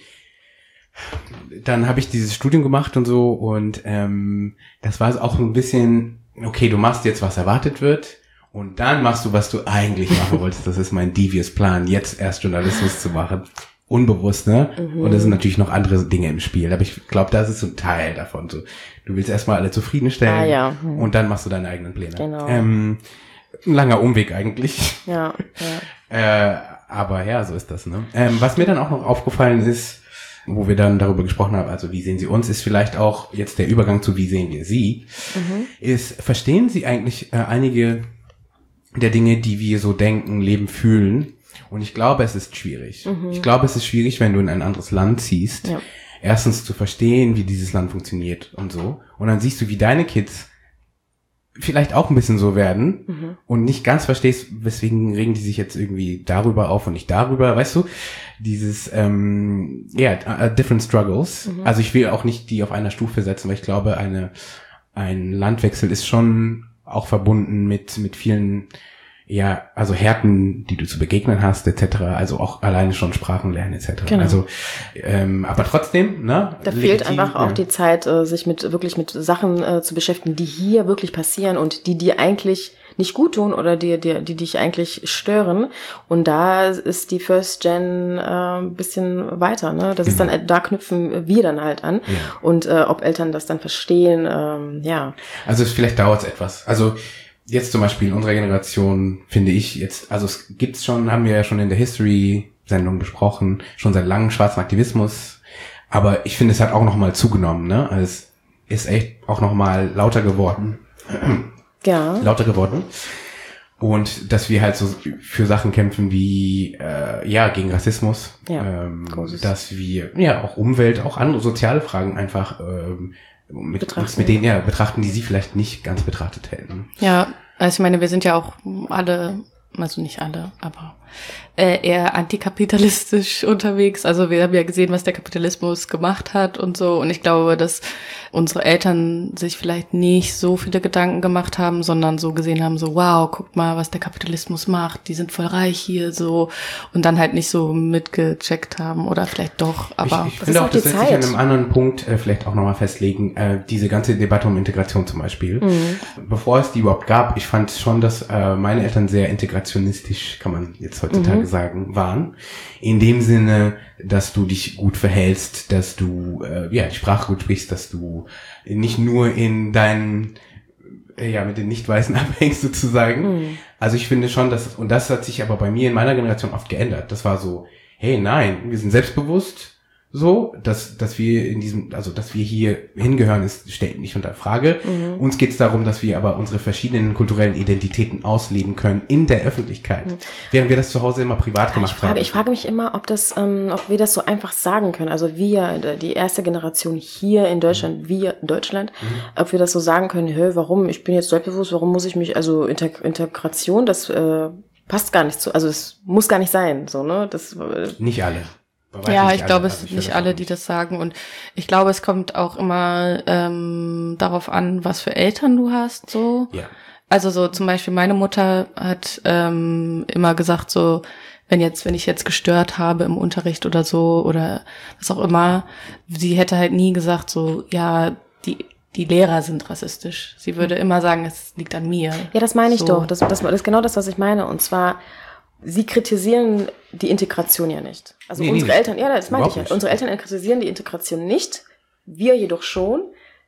dann habe ich dieses Studium gemacht und so, und ähm, das war auch so ein bisschen, okay, du machst jetzt, was erwartet wird, und dann machst du, was du eigentlich machen wolltest. Das ist mein devious Plan, jetzt erst Journalismus zu machen. Unbewusst, ne? Mhm. Und da sind natürlich noch andere Dinge im Spiel. Aber ich glaube, das ist so ein Teil davon. So, du willst erstmal alle zufriedenstellen, ah, ja. mhm. und dann machst du deine eigenen Pläne. Genau. Ähm, ein langer Umweg eigentlich. Ja, ja. äh, aber ja, so ist das, ne? Ähm, was mir dann auch noch aufgefallen ist, wo wir dann darüber gesprochen haben, also wie sehen Sie uns, ist vielleicht auch jetzt der Übergang zu wie sehen wir Sie, mhm. ist, verstehen Sie eigentlich äh, einige der Dinge, die wir so denken, leben, fühlen? Und ich glaube, es ist schwierig. Mhm. Ich glaube, es ist schwierig, wenn du in ein anderes Land ziehst, ja. erstens zu verstehen, wie dieses Land funktioniert und so. Und dann siehst du, wie deine Kids vielleicht auch ein bisschen so werden, mhm. und nicht ganz verstehst, weswegen regen die sich jetzt irgendwie darüber auf und nicht darüber, weißt du? Dieses, ähm, ja, yeah, uh, different struggles. Mhm. Also ich will auch nicht die auf einer Stufe setzen, weil ich glaube, eine ein Landwechsel ist schon auch verbunden mit mit vielen, ja, also Härten, die du zu begegnen hast, et cetera. Also auch alleine schon Sprachen lernen, et cetera. Genau. Also, ähm, aber trotzdem, ne? Da legitim, fehlt einfach ja. auch die Zeit, äh, sich mit wirklich mit Sachen äh, zu beschäftigen, die hier wirklich passieren und die dir eigentlich nicht gut tun oder die, die, die dich eigentlich stören. Und da ist die First Gen äh, ein bisschen weiter, ne? Das genau. ist dann, da knüpfen wir dann halt an. Ja. Und äh, ob Eltern das dann verstehen, ähm, ja. Also vielleicht dauert es etwas. Also jetzt zum Beispiel in unserer Generation, finde ich jetzt, also es gibt's schon, haben wir ja schon in der History-Sendung besprochen, schon seit langem schwarzen Aktivismus, aber ich finde, es hat auch nochmal zugenommen, ne? Also es ist echt auch nochmal lauter geworden. Ja. Lauter geworden. Und dass wir halt so für Sachen kämpfen wie, äh, ja, gegen Rassismus, ja, ähm, dass wir, ja, auch Umwelt, auch andere soziale Fragen einfach, ähm, mit, betrachten. mit denen ja betrachten, die sie vielleicht nicht ganz betrachtet hätten. Ja, also ich meine, wir sind ja auch alle, also nicht alle, aber äh, eher antikapitalistisch unterwegs. Also wir haben ja gesehen, was der Kapitalismus gemacht hat und so. Und ich glaube, dass unsere Eltern sich vielleicht nicht so viele Gedanken gemacht haben, sondern so gesehen haben, so wow, guck mal, was der Kapitalismus macht. Die sind voll reich hier, so. Und dann halt nicht so mitgecheckt haben oder vielleicht doch. Aber ich, ich finde auch, das lässt sich an einem anderen Punkt äh, vielleicht auch nochmal festlegen. Äh, diese ganze Debatte um Integration zum Beispiel. Mhm. Bevor es die überhaupt gab, ich fand schon, dass äh, meine Eltern sehr integrationistisch, kann man jetzt heutzutage mhm. sagen, waren. In dem Sinne, dass du dich gut verhältst, dass du äh, ja die Sprache gut sprichst, dass du nicht nur in deinen äh, ja mit den Nicht-Weißen abhängst sozusagen. Mhm. Also ich finde schon, dass, und das hat sich aber bei mir in meiner Generation oft geändert. Das war so, hey, nein, wir sind selbstbewusst, so, dass dass wir in diesem, also dass wir hier hingehören, ist stellt nicht unter Frage. Mhm. Uns geht es darum, dass wir aber unsere verschiedenen kulturellen Identitäten ausleben können in der Öffentlichkeit, mhm. während wir das zu Hause immer privat gemacht ich frage, haben. Ich frage mich immer, ob das, ähm, ob wir das so einfach sagen können. Also wir, die erste Generation hier in Deutschland, mhm. wir in Deutschland, mhm. ob wir das so sagen können. Hey, warum? Ich bin jetzt selbstbewusst. Warum muss ich mich? Also Integ- Integration, das äh, passt gar nicht zu. Also es muss gar nicht sein. So, ne? Das äh, nicht alle. Ja, ich glaube, es sind nicht alle, die das sagen. Und ich glaube, es kommt auch immer ähm, darauf an, was für Eltern du hast. So. Ja. Also so zum Beispiel meine Mutter hat ähm, immer gesagt, so wenn jetzt, wenn ich jetzt gestört habe im Unterricht oder so oder was auch immer, sie hätte halt nie gesagt, so ja, die die Lehrer sind rassistisch. Sie würde immer sagen, es liegt an mir. Ja, das meine ich so. doch. Das, das, das ist genau das, was ich meine. Und zwar, sie kritisieren die Integration ja nicht. Also nee, unsere nee, Eltern, ja, das meinte ich ja. nicht. Unsere Eltern kritisieren die Integration nicht. Wir jedoch schon,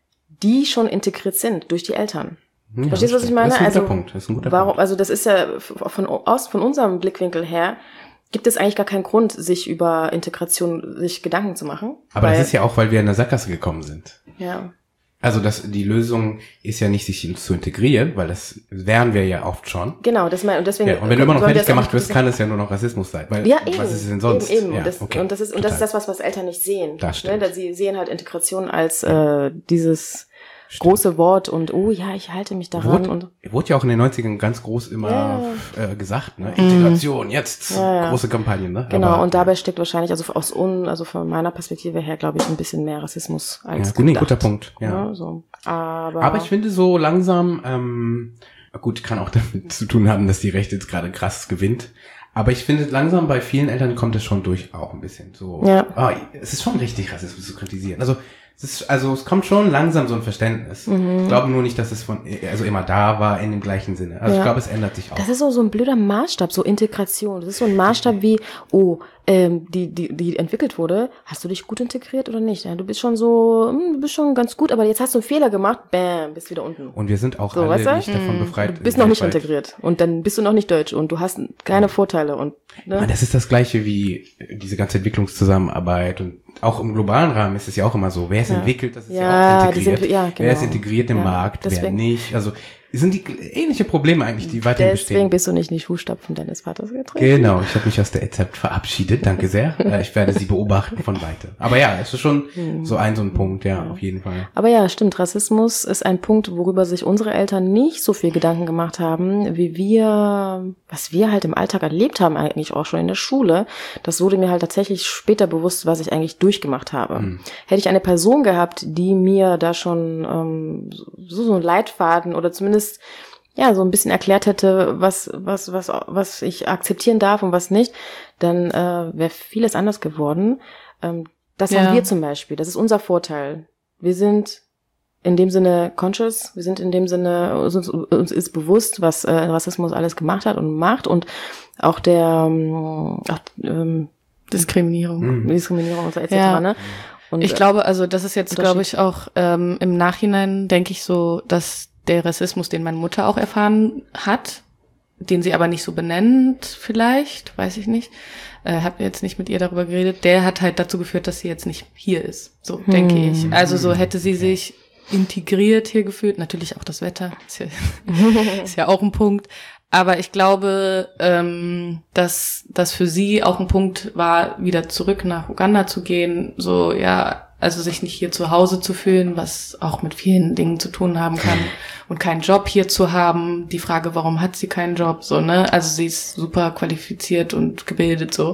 die schon integriert sind durch die Eltern. Ja, Verstehst du, was ich meine? Das ist ein guter also, Punkt. Das ist ein guter warum, Punkt. also das ist ja von aus, von unserem Blickwinkel her, gibt es eigentlich gar keinen Grund, sich über Integration, sich Gedanken zu machen. Aber weil, das ist ja auch, weil wir in der Sackgasse gekommen sind. Ja. Also das, die Lösung ist ja nicht, sich zu integrieren, weil das wären wir ja oft schon. Genau, das mein, und deswegen. Ja, und wenn du immer noch fertig gemacht wirst, sagen, kann es ja nur noch Rassismus sein. Weil, ja, eben. Was ist es denn sonst? Eben, eben. Ja, und, das, okay, und das ist, und das ist das, was, was Eltern nicht sehen. Das stimmt. Ne? Sie sehen halt Integration als äh, dieses Stimmt. große Wort und oh ja, ich halte mich daran. Wurde, und wurde ja auch in den neunzigern ganz groß immer ja. äh, gesagt, ne? Integration, jetzt ja, ja. große Kampagne, ne? Genau, Aber, und dabei steckt wahrscheinlich, also aus un, also von meiner Perspektive her, glaube ich, ein bisschen mehr Rassismus als ja, gedacht. guter Punkt, ja. ja so. Aber, Aber ich finde so langsam, ähm, gut, kann auch damit zu tun haben, dass die Rechte jetzt gerade krass gewinnt. Aber ich finde, langsam bei vielen Eltern kommt es schon durch auch ein bisschen so. Ja. Ah, es ist schon richtig, Rassismus zu kritisieren. Also es ist, also es kommt schon langsam so ein Verständnis. Mhm. Ich glaube nur nicht, dass es von also immer da war in dem gleichen Sinne. Also ja. ich glaube, es ändert sich auch. Das ist so so ein blöder Maßstab, so Integration. Das ist so ein Maßstab wie, oh, ähm, die die die entwickelt wurde. Hast du dich gut integriert oder nicht? Ja, du bist schon so, hm, du bist schon ganz gut, aber jetzt hast du einen Fehler gemacht, bam, bist wieder unten. Und wir sind auch so, alle weißt du? nicht davon befreit. Du bist noch nicht integriert und dann bist du noch nicht deutsch und du hast keine Vorteile und ne? Man, das ist das Gleiche wie diese ganze Entwicklungszusammenarbeit und auch im globalen Rahmen ist es ja auch immer so. Wer ist ja. entwickelt, das ist ja, ja auch integriert. Sind, ja, genau. Wer ist integriert im ja, Markt, deswegen, wer nicht. Also es sind die ähnliche Probleme eigentlich, die weiterhin bestehen. Deswegen bist du nicht in die Fußstapfen deines Vaters getreten. Genau, ich habe mich aus der E Z verabschiedet, danke sehr. Ich werde sie beobachten von weitem. Aber ja, es ist schon so ein so ein Punkt, ja, auf jeden Fall. Aber ja, stimmt, Rassismus ist ein Punkt, worüber sich unsere Eltern nicht so viel Gedanken gemacht haben, wie wir, was wir halt im Alltag erlebt haben, eigentlich auch schon in der Schule. Das wurde mir halt tatsächlich später bewusst, was ich eigentlich durchgemacht habe. Hm. Hätte ich eine Person gehabt, die mir da schon ähm, so, so einen Leitfaden oder zumindest ja, so ein bisschen erklärt hätte, was, was, was, was ich akzeptieren darf und was nicht, dann äh, wäre vieles anders geworden. Ähm, das ja. haben wir zum Beispiel. Das ist unser Vorteil. Wir sind in dem Sinne conscious. Wir sind in dem Sinne, uns, uns ist bewusst, was äh, Rassismus alles gemacht hat und macht und auch der ähm, auch, ähm, Diskriminierung. Mhm. Diskriminierung und so et cetera. Ja. Ne? Und, ich glaube, also das ist jetzt, glaube ich, auch ähm, im Nachhinein denke ich so, dass der Rassismus, den meine Mutter auch erfahren hat, den sie aber nicht so benennt vielleicht, weiß ich nicht, äh, habe jetzt nicht mit ihr darüber geredet, der hat halt dazu geführt, dass sie jetzt nicht hier ist, so hm. denke ich. Also so hätte sie sich integriert hier gefühlt, natürlich auch das Wetter, ist ja, ist ja auch ein Punkt, aber ich glaube, ähm, dass das für sie auch ein Punkt war, wieder zurück nach Uganda zu gehen, so ja, also sich nicht hier zu Hause zu fühlen, was auch mit vielen Dingen zu tun haben kann und keinen Job hier zu haben. Die Frage, warum hat sie keinen Job, so, ne? Also sie ist super qualifiziert und gebildet, so.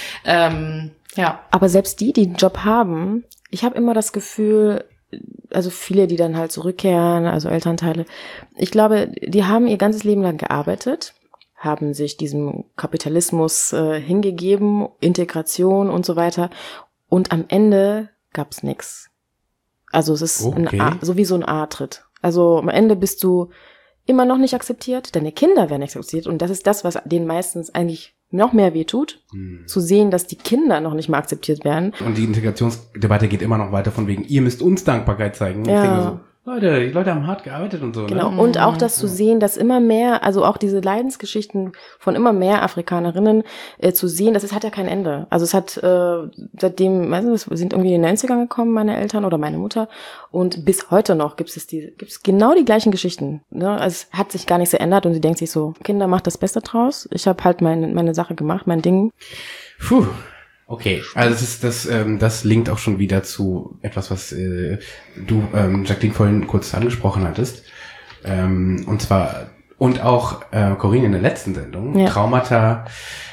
Ähm, ja. Aber selbst die, die einen Job haben, ich habe immer das Gefühl, also viele, die dann halt zurückkehren, also Elternteile, ich glaube, die haben ihr ganzes Leben lang gearbeitet, haben sich diesem Kapitalismus äh, hingegeben, Integration und so weiter und am Ende gab's nix. Also es ist okay. ein A, so wie so ein A-Tritt. Also am Ende bist du immer noch nicht akzeptiert, deine Kinder werden nicht akzeptiert und das ist das, was denen meistens eigentlich noch mehr wehtut, hm. zu sehen, dass die Kinder noch nicht mal akzeptiert werden. Und die Integrationsdebatte geht immer noch weiter von wegen, ihr müsst uns Dankbarkeit zeigen. Ja. Ich denke so, Leute, die Leute haben hart gearbeitet und so. Genau, ne? und auch das zu sehen, dass immer mehr, also auch diese Leidensgeschichten von immer mehr Afrikanerinnen äh, zu sehen, das ist, hat ja kein Ende. Also es hat äh, seitdem, weiß nicht, wir sind irgendwie in den neunzigern gekommen, meine Eltern oder meine Mutter, und bis heute noch gibt es die, gibt es genau die gleichen Geschichten. Ne? Also es hat sich gar nichts geändert und sie denkt sich so, Kinder, macht das Beste draus. Ich habe halt meine meine Sache gemacht, mein Ding. Puh. Okay, also das ist das, ähm, das linkt auch schon wieder zu etwas, was äh, du, ähm, Jacqueline, vorhin kurz angesprochen hattest. Ähm, und zwar, und auch äh, Corinne in der letzten Sendung, ja. Traumata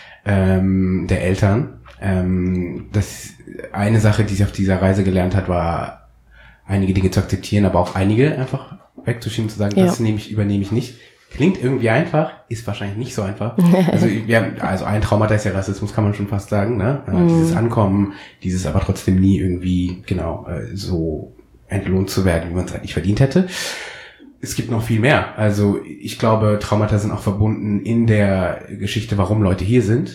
ähm, der Eltern. Ähm, das eine Sache, die sie auf dieser Reise gelernt hat, war, einige Dinge zu akzeptieren, aber auch einige einfach wegzuschieben, zu sagen, ja. das nehme ich, übernehme ich nicht. Klingt irgendwie einfach, ist wahrscheinlich nicht so einfach. Also, ja, also ein Traumata ist ja Rassismus, kann man schon fast sagen, ne? Mm. Dieses Ankommen, dieses aber trotzdem nie irgendwie, genau, so entlohnt zu werden, wie man es eigentlich verdient hätte. Es gibt noch viel mehr. Also ich glaube, Traumata sind auch verbunden in der Geschichte, warum Leute hier sind.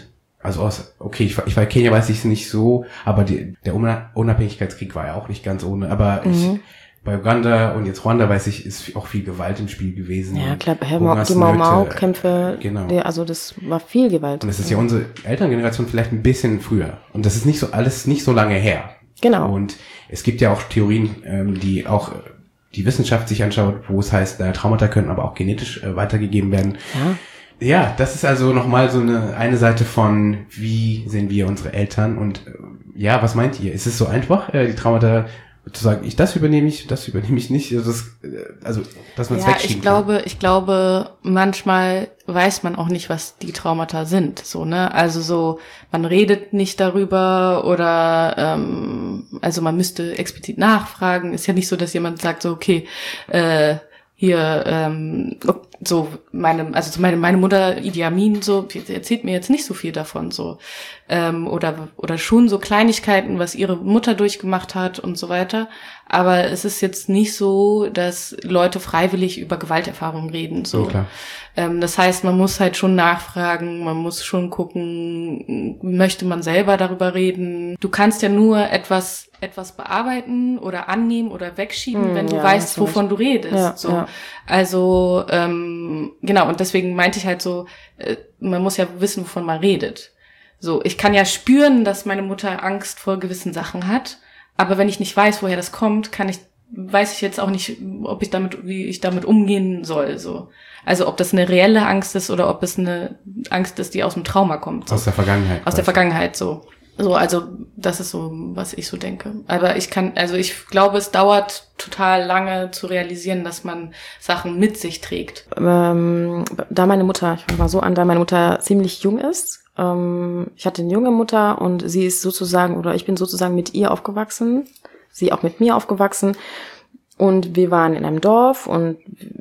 Also aus, okay, ich, ich war Kenia, weiß ich es nicht so, aber die, der Unabhängigkeitskrieg war ja auch nicht ganz ohne. Aber mhm. ich, bei Uganda und jetzt Ruanda weiß ich, ist auch viel Gewalt im Spiel gewesen. Ja, klar, die Mau-Mau-Kämpfe, genau. Die, also das war viel Gewalt. Und das ist ja unsere Elterngeneration vielleicht ein bisschen früher. Und das ist nicht so alles nicht so lange her. Genau. Und es gibt ja auch Theorien, ähm, die auch die Wissenschaft sich anschaut, wo es heißt, äh, Traumata können aber auch genetisch äh, weitergegeben werden. Ja. Ja, das ist also nochmal so eine eine Seite von, wie sehen wir unsere Eltern und äh, ja, was meint ihr? Ist es so einfach, äh, die Traumata zu sagen, ich das übernehme ich, das übernehme ich nicht, also, das, also dass man es ja, wegschieben ich glaube, kann. ich glaube, manchmal weiß man auch nicht, was die Traumata sind, so, ne? Also so, man redet nicht darüber oder ähm, also man müsste explizit nachfragen. Ist ja nicht so, dass jemand sagt so, okay, äh, hier ähm, so meine also meine meine Mutter Idi Amin so erzählt mir jetzt nicht so viel davon so ähm, oder oder schon so Kleinigkeiten, was ihre Mutter durchgemacht hat und so weiter, aber es ist jetzt nicht so, dass Leute freiwillig über Gewalterfahrungen reden so. Ja, ähm, das heißt, man muss halt schon nachfragen, man muss schon gucken, möchte man selber darüber reden. Du kannst ja nur etwas etwas bearbeiten oder annehmen oder wegschieben, hm, wenn du ja, weißt, wovon du redest. Ja, so. Ja. Also, ähm, genau, und deswegen meinte ich halt so, äh, man muss ja wissen, wovon man redet. So, ich kann ja spüren, dass meine Mutter Angst vor gewissen Sachen hat, aber wenn ich nicht weiß, woher das kommt, kann ich, weiß ich jetzt auch nicht, ob ich damit, wie ich damit umgehen soll, so. Also, ob das eine reelle Angst ist oder ob es eine Angst ist, die aus dem Trauma kommt. So. Aus der Vergangenheit. Aus der Vergangenheit, so. So, also das ist so, was ich so denke. Aber ich kann, also ich glaube, es dauert total lange zu realisieren, dass man Sachen mit sich trägt. Ähm, da meine Mutter, ich fange mal so an, da meine Mutter ziemlich jung ist. Ähm, ich hatte eine junge Mutter und sie ist sozusagen, oder ich bin sozusagen mit ihr aufgewachsen. Sie auch mit mir aufgewachsen. Und wir waren in einem Dorf und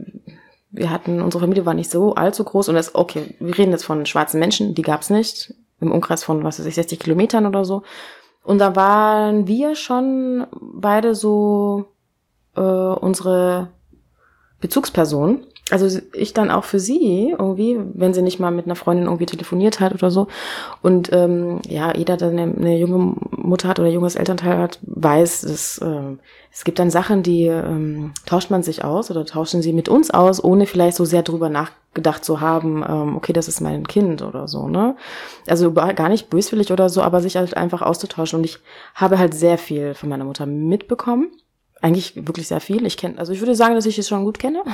wir hatten, unsere Familie war nicht so allzu groß. Und das, okay, wir reden jetzt von schwarzen Menschen, die gab's nicht. Im Umkreis von, was weiß ich, sechzig Kilometern oder so. Und da waren wir schon beide so äh, unsere Bezugspersonen. Also ich dann auch für sie irgendwie, wenn sie nicht mal mit einer Freundin irgendwie telefoniert hat oder so. Und ähm, ja, jeder, der eine, eine junge Mutter hat oder ein junges Elternteil hat, weiß, dass äh, es gibt dann Sachen, die ähm, tauscht man sich aus oder tauschen sie mit uns aus, ohne vielleicht so sehr drüber nachgedacht zu haben, ähm, okay, das ist mein Kind oder so, ne? Also gar nicht böswillig oder so, aber sich halt einfach auszutauschen. Und ich habe halt sehr viel von meiner Mutter mitbekommen. Eigentlich wirklich sehr viel. Ich kenne, also ich würde sagen, dass ich es schon gut kenne.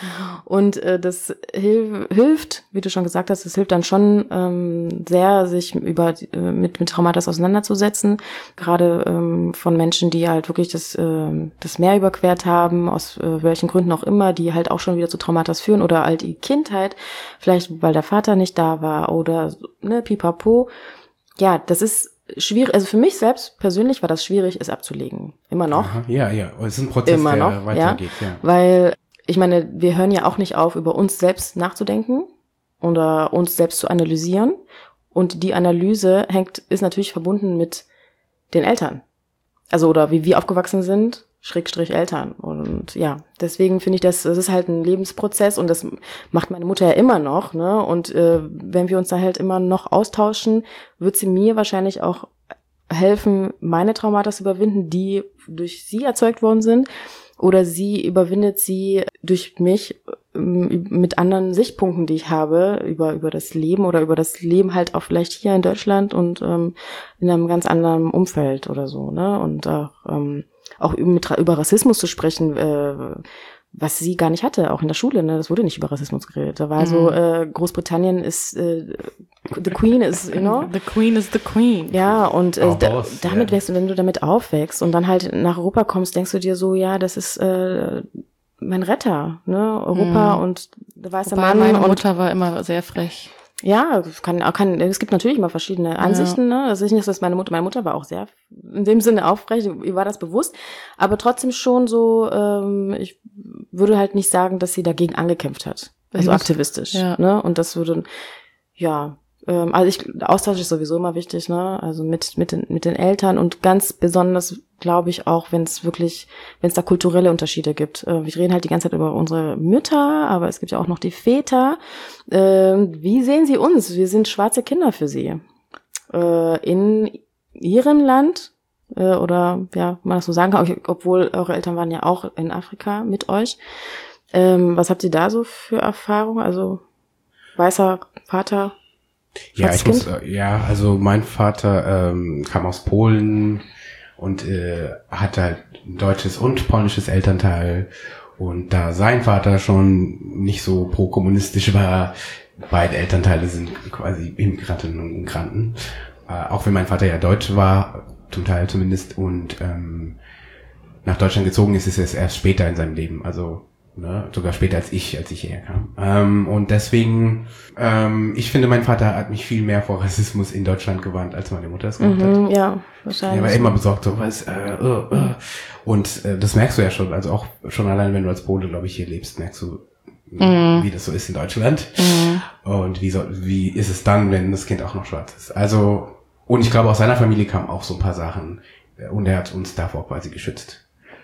Und äh, das hilf, hilft, wie du schon gesagt hast, das hilft dann schon ähm, sehr, sich über äh, mit mit Traumata auseinanderzusetzen. Gerade ähm, von Menschen, die halt wirklich das äh, das Meer überquert haben, aus äh, welchen Gründen auch immer, die halt auch schon wieder zu Traumata führen oder halt die Kindheit, vielleicht weil der Vater nicht da war oder ne, pipapo. Ja, das ist schwierig, also für mich selbst persönlich war das schwierig, es abzulegen. Immer noch. Aha, ja, ja. Es ist ein Prozess, Immer der noch, weitergeht. Ja. Ja. Weil, ich meine, wir hören ja auch nicht auf, über uns selbst nachzudenken oder uns selbst zu analysieren. Und die Analyse hängt, ist natürlich verbunden mit den Eltern. Also, oder wie wir aufgewachsen sind, Schrägstrich Eltern. Und ja, deswegen finde ich, das, das ist halt ein Lebensprozess und das macht meine Mutter ja immer noch, ne? Und äh, wenn wir uns da halt immer noch austauschen, wird sie mir wahrscheinlich auch helfen, meine Traumata zu überwinden, die durch sie erzeugt worden sind. Oder sie überwindet sie durch mich ähm, mit anderen Sichtpunkten, die ich habe, über über das Leben oder über das Leben halt auch vielleicht hier in Deutschland und ähm, in einem ganz anderen Umfeld oder so, ne? Und auch ähm, auch über, über Rassismus zu sprechen, äh, was sie gar nicht hatte, auch in der Schule, ne, das wurde nicht über Rassismus geredet. Da war mhm. so, äh, Großbritannien ist, äh, the Queen is, you know. The Queen is the Queen. Ja, und äh, da, raus, damit ja. wächst du, wenn du damit aufwächst und dann halt nach Europa kommst, denkst du dir so, ja, das ist äh, mein Retter, ne, Europa mhm. und der weiße Wobei Mann. Meine und Mutter war immer sehr frech. Ja, kann, kann, es gibt natürlich immer verschiedene Ansichten, ja. ne? Das ist nicht, dass meine Mutter, meine Mutter war auch sehr, in dem Sinne aufrecht, ihr war das bewusst, aber trotzdem schon so, ähm, ich würde halt nicht sagen, dass sie dagegen angekämpft hat. Also muss, aktivistisch, ja. ne? Und das würde, ja, ähm, also ich, der Austausch ist sowieso immer wichtig, ne? Also mit, mit den, mit den Eltern und ganz besonders, glaube ich, auch, wenn es wirklich, wenn es da kulturelle Unterschiede gibt. Äh, wir reden halt die ganze Zeit über unsere Mütter, aber es gibt ja auch noch die Väter. Äh, wie sehen sie uns? Wir sind schwarze Kinder für sie. äh, in ihrem Land, äh, oder ja, man das so sagen kann, obwohl eure Eltern waren ja auch in Afrika mit euch. Ähm, was habt ihr da so für Erfahrungen? Also weißer Vater? Ja, ich muss, ja, also mein Vater ähm, kam aus Polen und äh, hatte halt ein deutsches und polnisches Elternteil. Und da sein Vater schon nicht so pro-kommunistisch war, beide Elternteile sind quasi Immigrantinnen und Immigranten. Äh, auch wenn mein Vater ja Deutsch war, zum Teil zumindest, und ähm, nach Deutschland gezogen ist, ist es erst später in seinem Leben. Also ne, sogar später als ich, als ich hierher kam. Ähm, und deswegen, ähm, ich finde, mein Vater hat mich viel mehr vor Rassismus in Deutschland gewarnt, als meine Mutter es gemacht mhm, hat. Ja, wahrscheinlich. Er war immer besorgt, so was, äh, äh, äh. Und äh, das merkst du ja schon, also auch schon allein, wenn du als Pole, glaube ich, hier lebst, merkst du, mhm. wie das so ist in Deutschland. Mhm. Und wie so, wie ist es dann, wenn das Kind auch noch schwarz ist. Also, und ich glaube, aus seiner Familie kamen auch so ein paar Sachen. Und er hat uns davor quasi geschützt.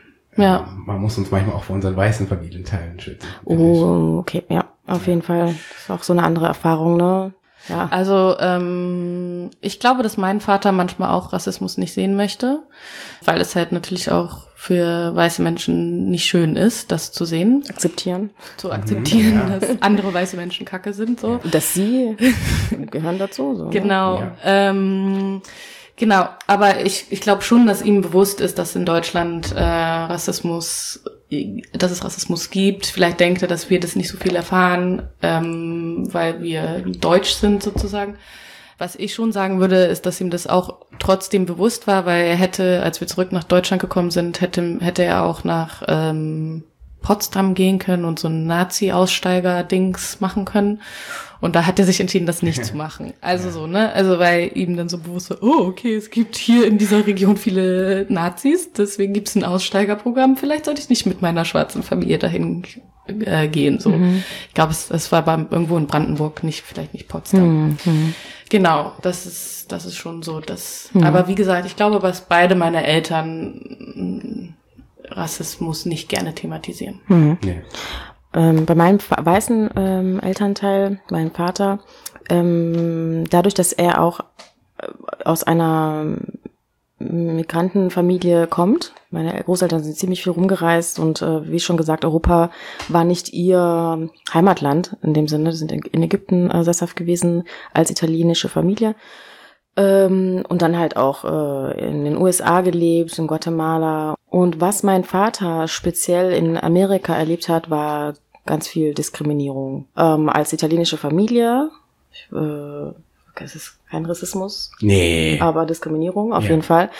Ja. Ähm, man muss uns manchmal auch vor unseren weißen Familienteilen schützen. Oh, okay, ja, auf jeden Fall. Das ist auch so eine andere Erfahrung, ne? Ja. Also ähm, ich glaube, dass mein Vater manchmal auch Rassismus nicht sehen möchte, weil es halt natürlich auch für weiße Menschen nicht schön ist, das zu sehen. Akzeptieren. Zu akzeptieren, Mhm, ja. dass andere weiße Menschen Kacke sind. So. Dass sie gehören dazu. So, Genau. Ja. Ähm, genau, aber ich, ich glaube schon, dass ihm bewusst ist, dass in Deutschland äh, Rassismus, dass es Rassismus gibt. Vielleicht denkt er, dass wir das nicht so viel erfahren, ähm, weil wir deutsch sind sozusagen. Was ich schon sagen würde, ist, dass ihm das auch trotzdem bewusst war, weil er hätte, als wir zurück nach Deutschland gekommen sind, hätte, hätte er auch nach ähm, Potsdam gehen können und so ein Nazi-Aussteiger-Dings machen können. Und da hat er sich entschieden, das nicht zu machen. Also so, ne? Also weil ihm dann so bewusst war, oh, okay, es gibt hier in dieser Region viele Nazis, deswegen gibt es ein Aussteigerprogramm. Vielleicht sollte ich nicht mit meiner schwarzen Familie dahin äh, gehen. So, mhm. Ich glaube, es, es war beim, irgendwo in Brandenburg, nicht vielleicht nicht Potsdam. Mhm. Genau, das ist das ist schon so. Das. Mhm. Aber wie gesagt, ich glaube, dass beide meine Eltern Rassismus nicht gerne thematisieren. Mhm. Nee. Ähm, bei meinem weißen ähm, Elternteil, meinem Vater, ähm, dadurch, dass er auch aus einer Migrantenfamilie kommt, meine Großeltern sind ziemlich viel rumgereist und äh, wie schon gesagt, Europa war nicht ihr Heimatland in dem Sinne, sie sind in Ägypten äh, sesshaft gewesen als italienische Familie. Ähm, und dann halt auch äh, in den U S A gelebt, in Guatemala. Und was mein Vater speziell in Amerika erlebt hat, war ganz viel Diskriminierung. Ähm, als italienische Familie, äh, es ist kein Rassismus, nee, aber Diskriminierung auf ja. jeden Fall.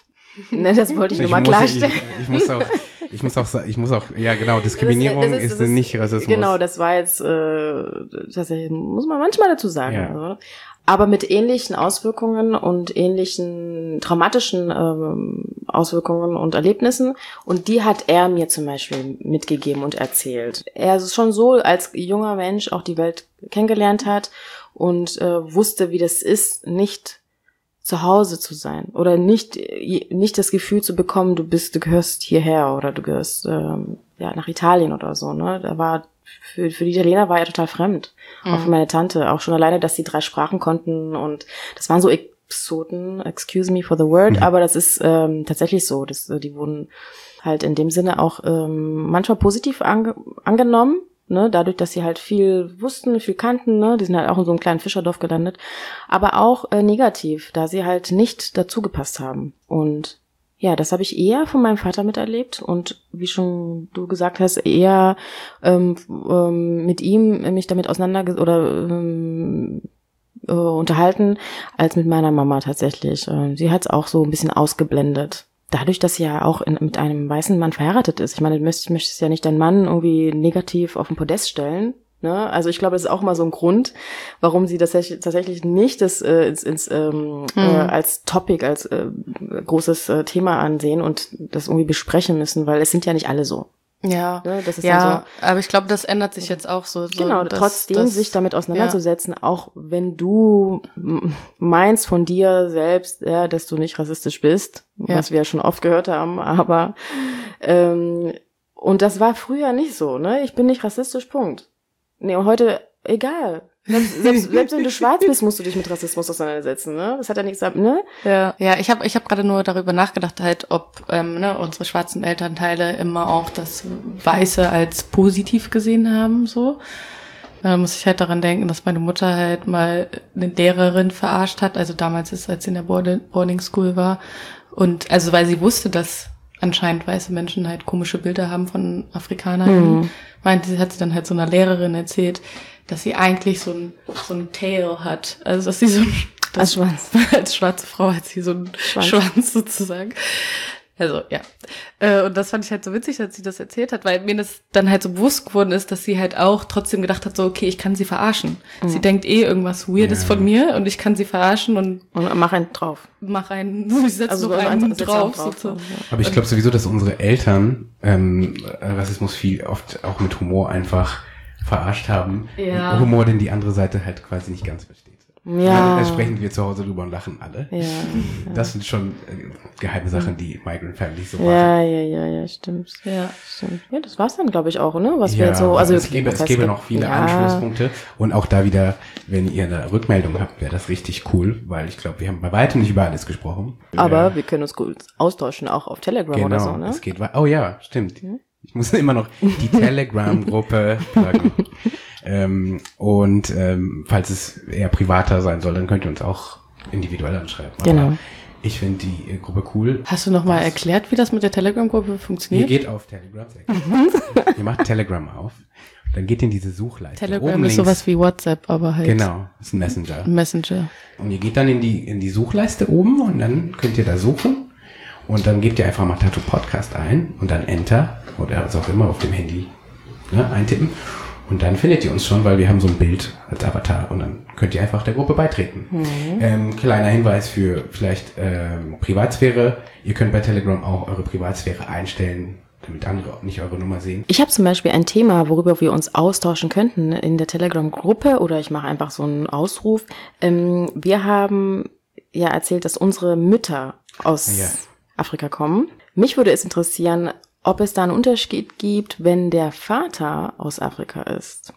Ne, das wollte ich, ich nur mal muss, klarstellen. Ich, ich muss auch, ich muss auch, ich muss auch, ja genau, Diskriminierung das, das ist, das ist nicht Rassismus. Genau, das war jetzt, äh, tatsächlich muss man manchmal dazu sagen. Ja. Also. Aber mit ähnlichen Auswirkungen und ähnlichen traumatischen ähm, Auswirkungen und Erlebnissen. Und die hat er mir zum Beispiel mitgegeben und erzählt. Er ist schon so als junger Mensch auch die Welt kennengelernt hat und äh, wusste, wie das ist, nicht zu Hause zu sein oder nicht nicht das Gefühl zu bekommen, du bist, du gehörst hierher oder du gehörst ähm, ja nach Italien oder so. Ne, da war Für, für die Italiener war er total fremd. Mhm. Auch für meine Tante. Auch schon alleine, dass sie drei Sprachen konnten. Und das waren so Exoten, excuse me for the word, mhm. aber das ist ähm, tatsächlich so. Das, die wurden halt in dem Sinne auch ähm, manchmal positiv ange- angenommen. Ne, dadurch, dass sie halt viel wussten, viel kannten, ne, die sind halt auch in so einem kleinen Fischerdorf gelandet. Aber auch äh, negativ, da sie halt nicht dazugepasst haben. Und ja, das habe ich eher von meinem Vater miterlebt und wie schon du gesagt hast, eher ähm, ähm, mit ihm mich damit auseinander oder ähm, äh, unterhalten, als mit meiner Mama tatsächlich. Äh, sie hat es auch so ein bisschen ausgeblendet. Dadurch, dass sie ja auch in, mit einem weißen Mann verheiratet ist. Ich meine, du möchtest, möchtest ja nicht deinen Mann irgendwie negativ auf den Podest stellen. Ne? Also ich glaube, das ist auch mal so ein Grund, warum sie das tatsächlich nicht das äh, ins, ins, ähm, mhm. äh, als Topic, als äh, großes äh, Thema ansehen und das irgendwie besprechen müssen, weil es sind ja nicht alle so. Ja, ne? Das ist ja, dann so, aber ich glaube, das ändert sich jetzt auch so. so genau, dass, trotzdem dass, sich damit auseinanderzusetzen, ja. Auch wenn du meinst von dir selbst, ja, dass du nicht rassistisch bist, ja. was wir ja schon oft gehört haben, aber ähm, und das war früher nicht so, ne? Ich bin nicht rassistisch, Punkt. Nee, und heute, egal. Selbst, selbst, selbst wenn du schwarz bist, musst du dich mit Rassismus auseinandersetzen, ne? Das hat ja nichts ab, ne? Ja, ja, ich habe ich hab gerade nur darüber nachgedacht, halt, ob ähm, ne, unsere schwarzen Elternteile immer auch das Weiße als positiv gesehen haben, so. Da muss ich halt daran denken, dass meine Mutter halt mal eine Lehrerin verarscht hat, also damals ist, als sie in der Boarding School war. Und also weil sie wusste, dass anscheinend weiße Menschen halt komische Bilder haben von Afrikanern, mhm. meinte sie, hat sie dann halt so einer Lehrerin erzählt, dass sie eigentlich so ein so ein Tail hat. Also dass sie so ein als Schwanz. Als schwarze Frau hat sie so einen Schwanz, Schwanz sozusagen. Also, ja. Äh, und das fand ich halt so witzig, als sie das erzählt hat, weil mir das dann halt so bewusst geworden ist, dass sie halt auch trotzdem gedacht hat, so, okay, ich kann sie verarschen. Mhm. Sie denkt eh irgendwas Weirdes ja. von mir und ich kann sie verarschen und... Und mach einen drauf. Mach einen, ich setze also noch einen, einen drauf. drauf so. Aber ich glaube sowieso, dass unsere Eltern ähm, Rassismus viel oft auch mit Humor einfach verarscht haben. Ja. Humor, den die andere Seite halt quasi nicht ganz versteht. Ja. Da sprechen wir zu Hause drüber und lachen alle. Ja, ja. Das sind schon äh, geheime Sachen, die Migrant Families so machen. Ja, ja, ja, ja, stimmt. Ja, stimmt. Ja, das war's dann, glaube ich, auch, ne? Was ja, wir jetzt so, also es gäbe, es gäbe noch viele ja. Anschlusspunkte. Und auch da wieder, wenn ihr eine Rückmeldung habt, wäre das richtig cool, weil ich glaube, wir haben bei weitem nicht über alles gesprochen. Aber ja. wir können uns gut austauschen, auch auf Telegram genau, oder so, ne? Es geht, oh ja, stimmt. Hm? Ich muss immer noch die Telegram-Gruppe pluggen. Ähm, und ähm, falls es eher privater sein soll, dann könnt ihr uns auch individuell anschreiben. Genau. Aber ich finde die äh, Gruppe cool. Hast du noch mal erklärt, wie das mit der Telegram-Gruppe funktioniert? Ihr geht auf Telegram. Ihr macht Telegram auf. Dann geht in diese Suchleiste. Telegram Oben ist links, sowas wie WhatsApp, aber halt. Genau, ist ein Messenger. Ein Messenger. Und ihr geht dann in die in die Suchleiste oben und dann könnt ihr da suchen. Und dann gebt ihr einfach mal Tattoo Podcast ein und dann Enter oder was auch immer auf dem Handy, ne, eintippen. Und dann findet ihr uns schon, weil wir haben so ein Bild als Avatar und dann könnt ihr einfach der Gruppe beitreten. Mhm. Ähm, kleiner Hinweis für vielleicht ähm, Privatsphäre. Ihr könnt bei Telegram auch eure Privatsphäre einstellen, damit andere nicht eure Nummer sehen. Ich habe zum Beispiel ein Thema, worüber wir uns austauschen könnten in der Telegram-Gruppe oder ich mache einfach so einen Ausruf. Ähm, wir haben ja erzählt, dass unsere Mütter aus ja. Afrika kommen. Mich würde es interessieren, ob es da einen Unterschied gibt, wenn der Vater aus Afrika ist.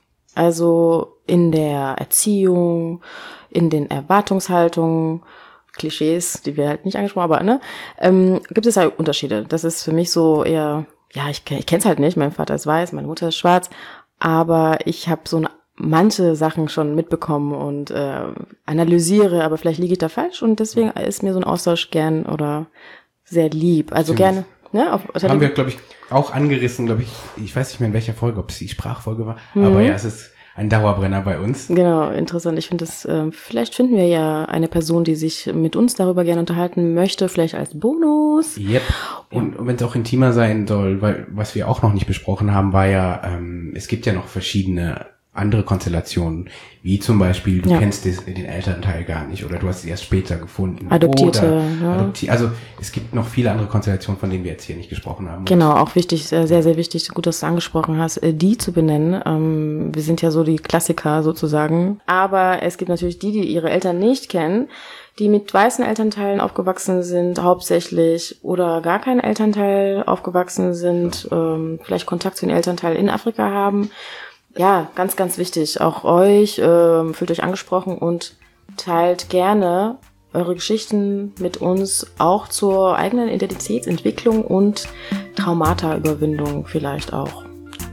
Also in der Erziehung, in den Erwartungshaltungen, Klischees, die wir halt nicht angesprochen haben, aber ne, ähm, gibt es halt Unterschiede. Das ist für mich so eher, ja, ich, ich kenne es halt nicht, mein Vater ist weiß, meine Mutter ist schwarz, aber ich habe so eine, manche Sachen schon mitbekommen und äh, analysiere, aber vielleicht liege ich da falsch und deswegen ist mir so ein Austausch gern oder sehr lieb. Also Stimmt. gerne. Ne, auf haben wir, glaube ich, auch angerissen, glaube ich, ich weiß nicht mehr in welcher Folge, ob es die Sprachfolge war, mhm. aber ja, es ist ein Dauerbrenner bei uns. Genau, interessant. Ich finde das, äh, vielleicht finden wir ja eine Person, die sich mit uns darüber gerne unterhalten möchte, vielleicht als Bonus. Yep. Und, und wenn es auch intimer sein soll, weil was wir auch noch nicht besprochen haben, war ja, ähm, es gibt ja noch verschiedene andere Konstellationen, wie zum Beispiel, du ja. kennst des, den Elternteil gar nicht oder du hast sie erst später gefunden. Adoptierte. Oder ja. adopti- also es gibt noch viele andere Konstellationen, von denen wir jetzt hier nicht gesprochen haben. Genau, auch wichtig, sehr, sehr wichtig, gut, dass du angesprochen hast, die zu benennen. Ähm, wir sind ja so die Klassiker sozusagen. Aber es gibt natürlich die, die ihre Eltern nicht kennen, die mit weißen Elternteilen aufgewachsen sind, hauptsächlich, oder gar kein Elternteil aufgewachsen sind, ähm, vielleicht Kontakt zu den Elternteilen in Afrika haben. Ja, ganz, ganz wichtig. Auch euch, äh, fühlt euch angesprochen und teilt gerne eure Geschichten mit uns, auch zur eigenen Identitätsentwicklung und Traumata-Überwindung vielleicht auch.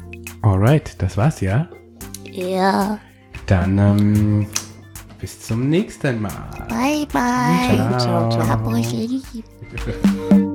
Alright, das war's, ja? Ja. Dann ähm, bis zum nächsten Mal. Bye, bye. Ciao. Hab euch lieb.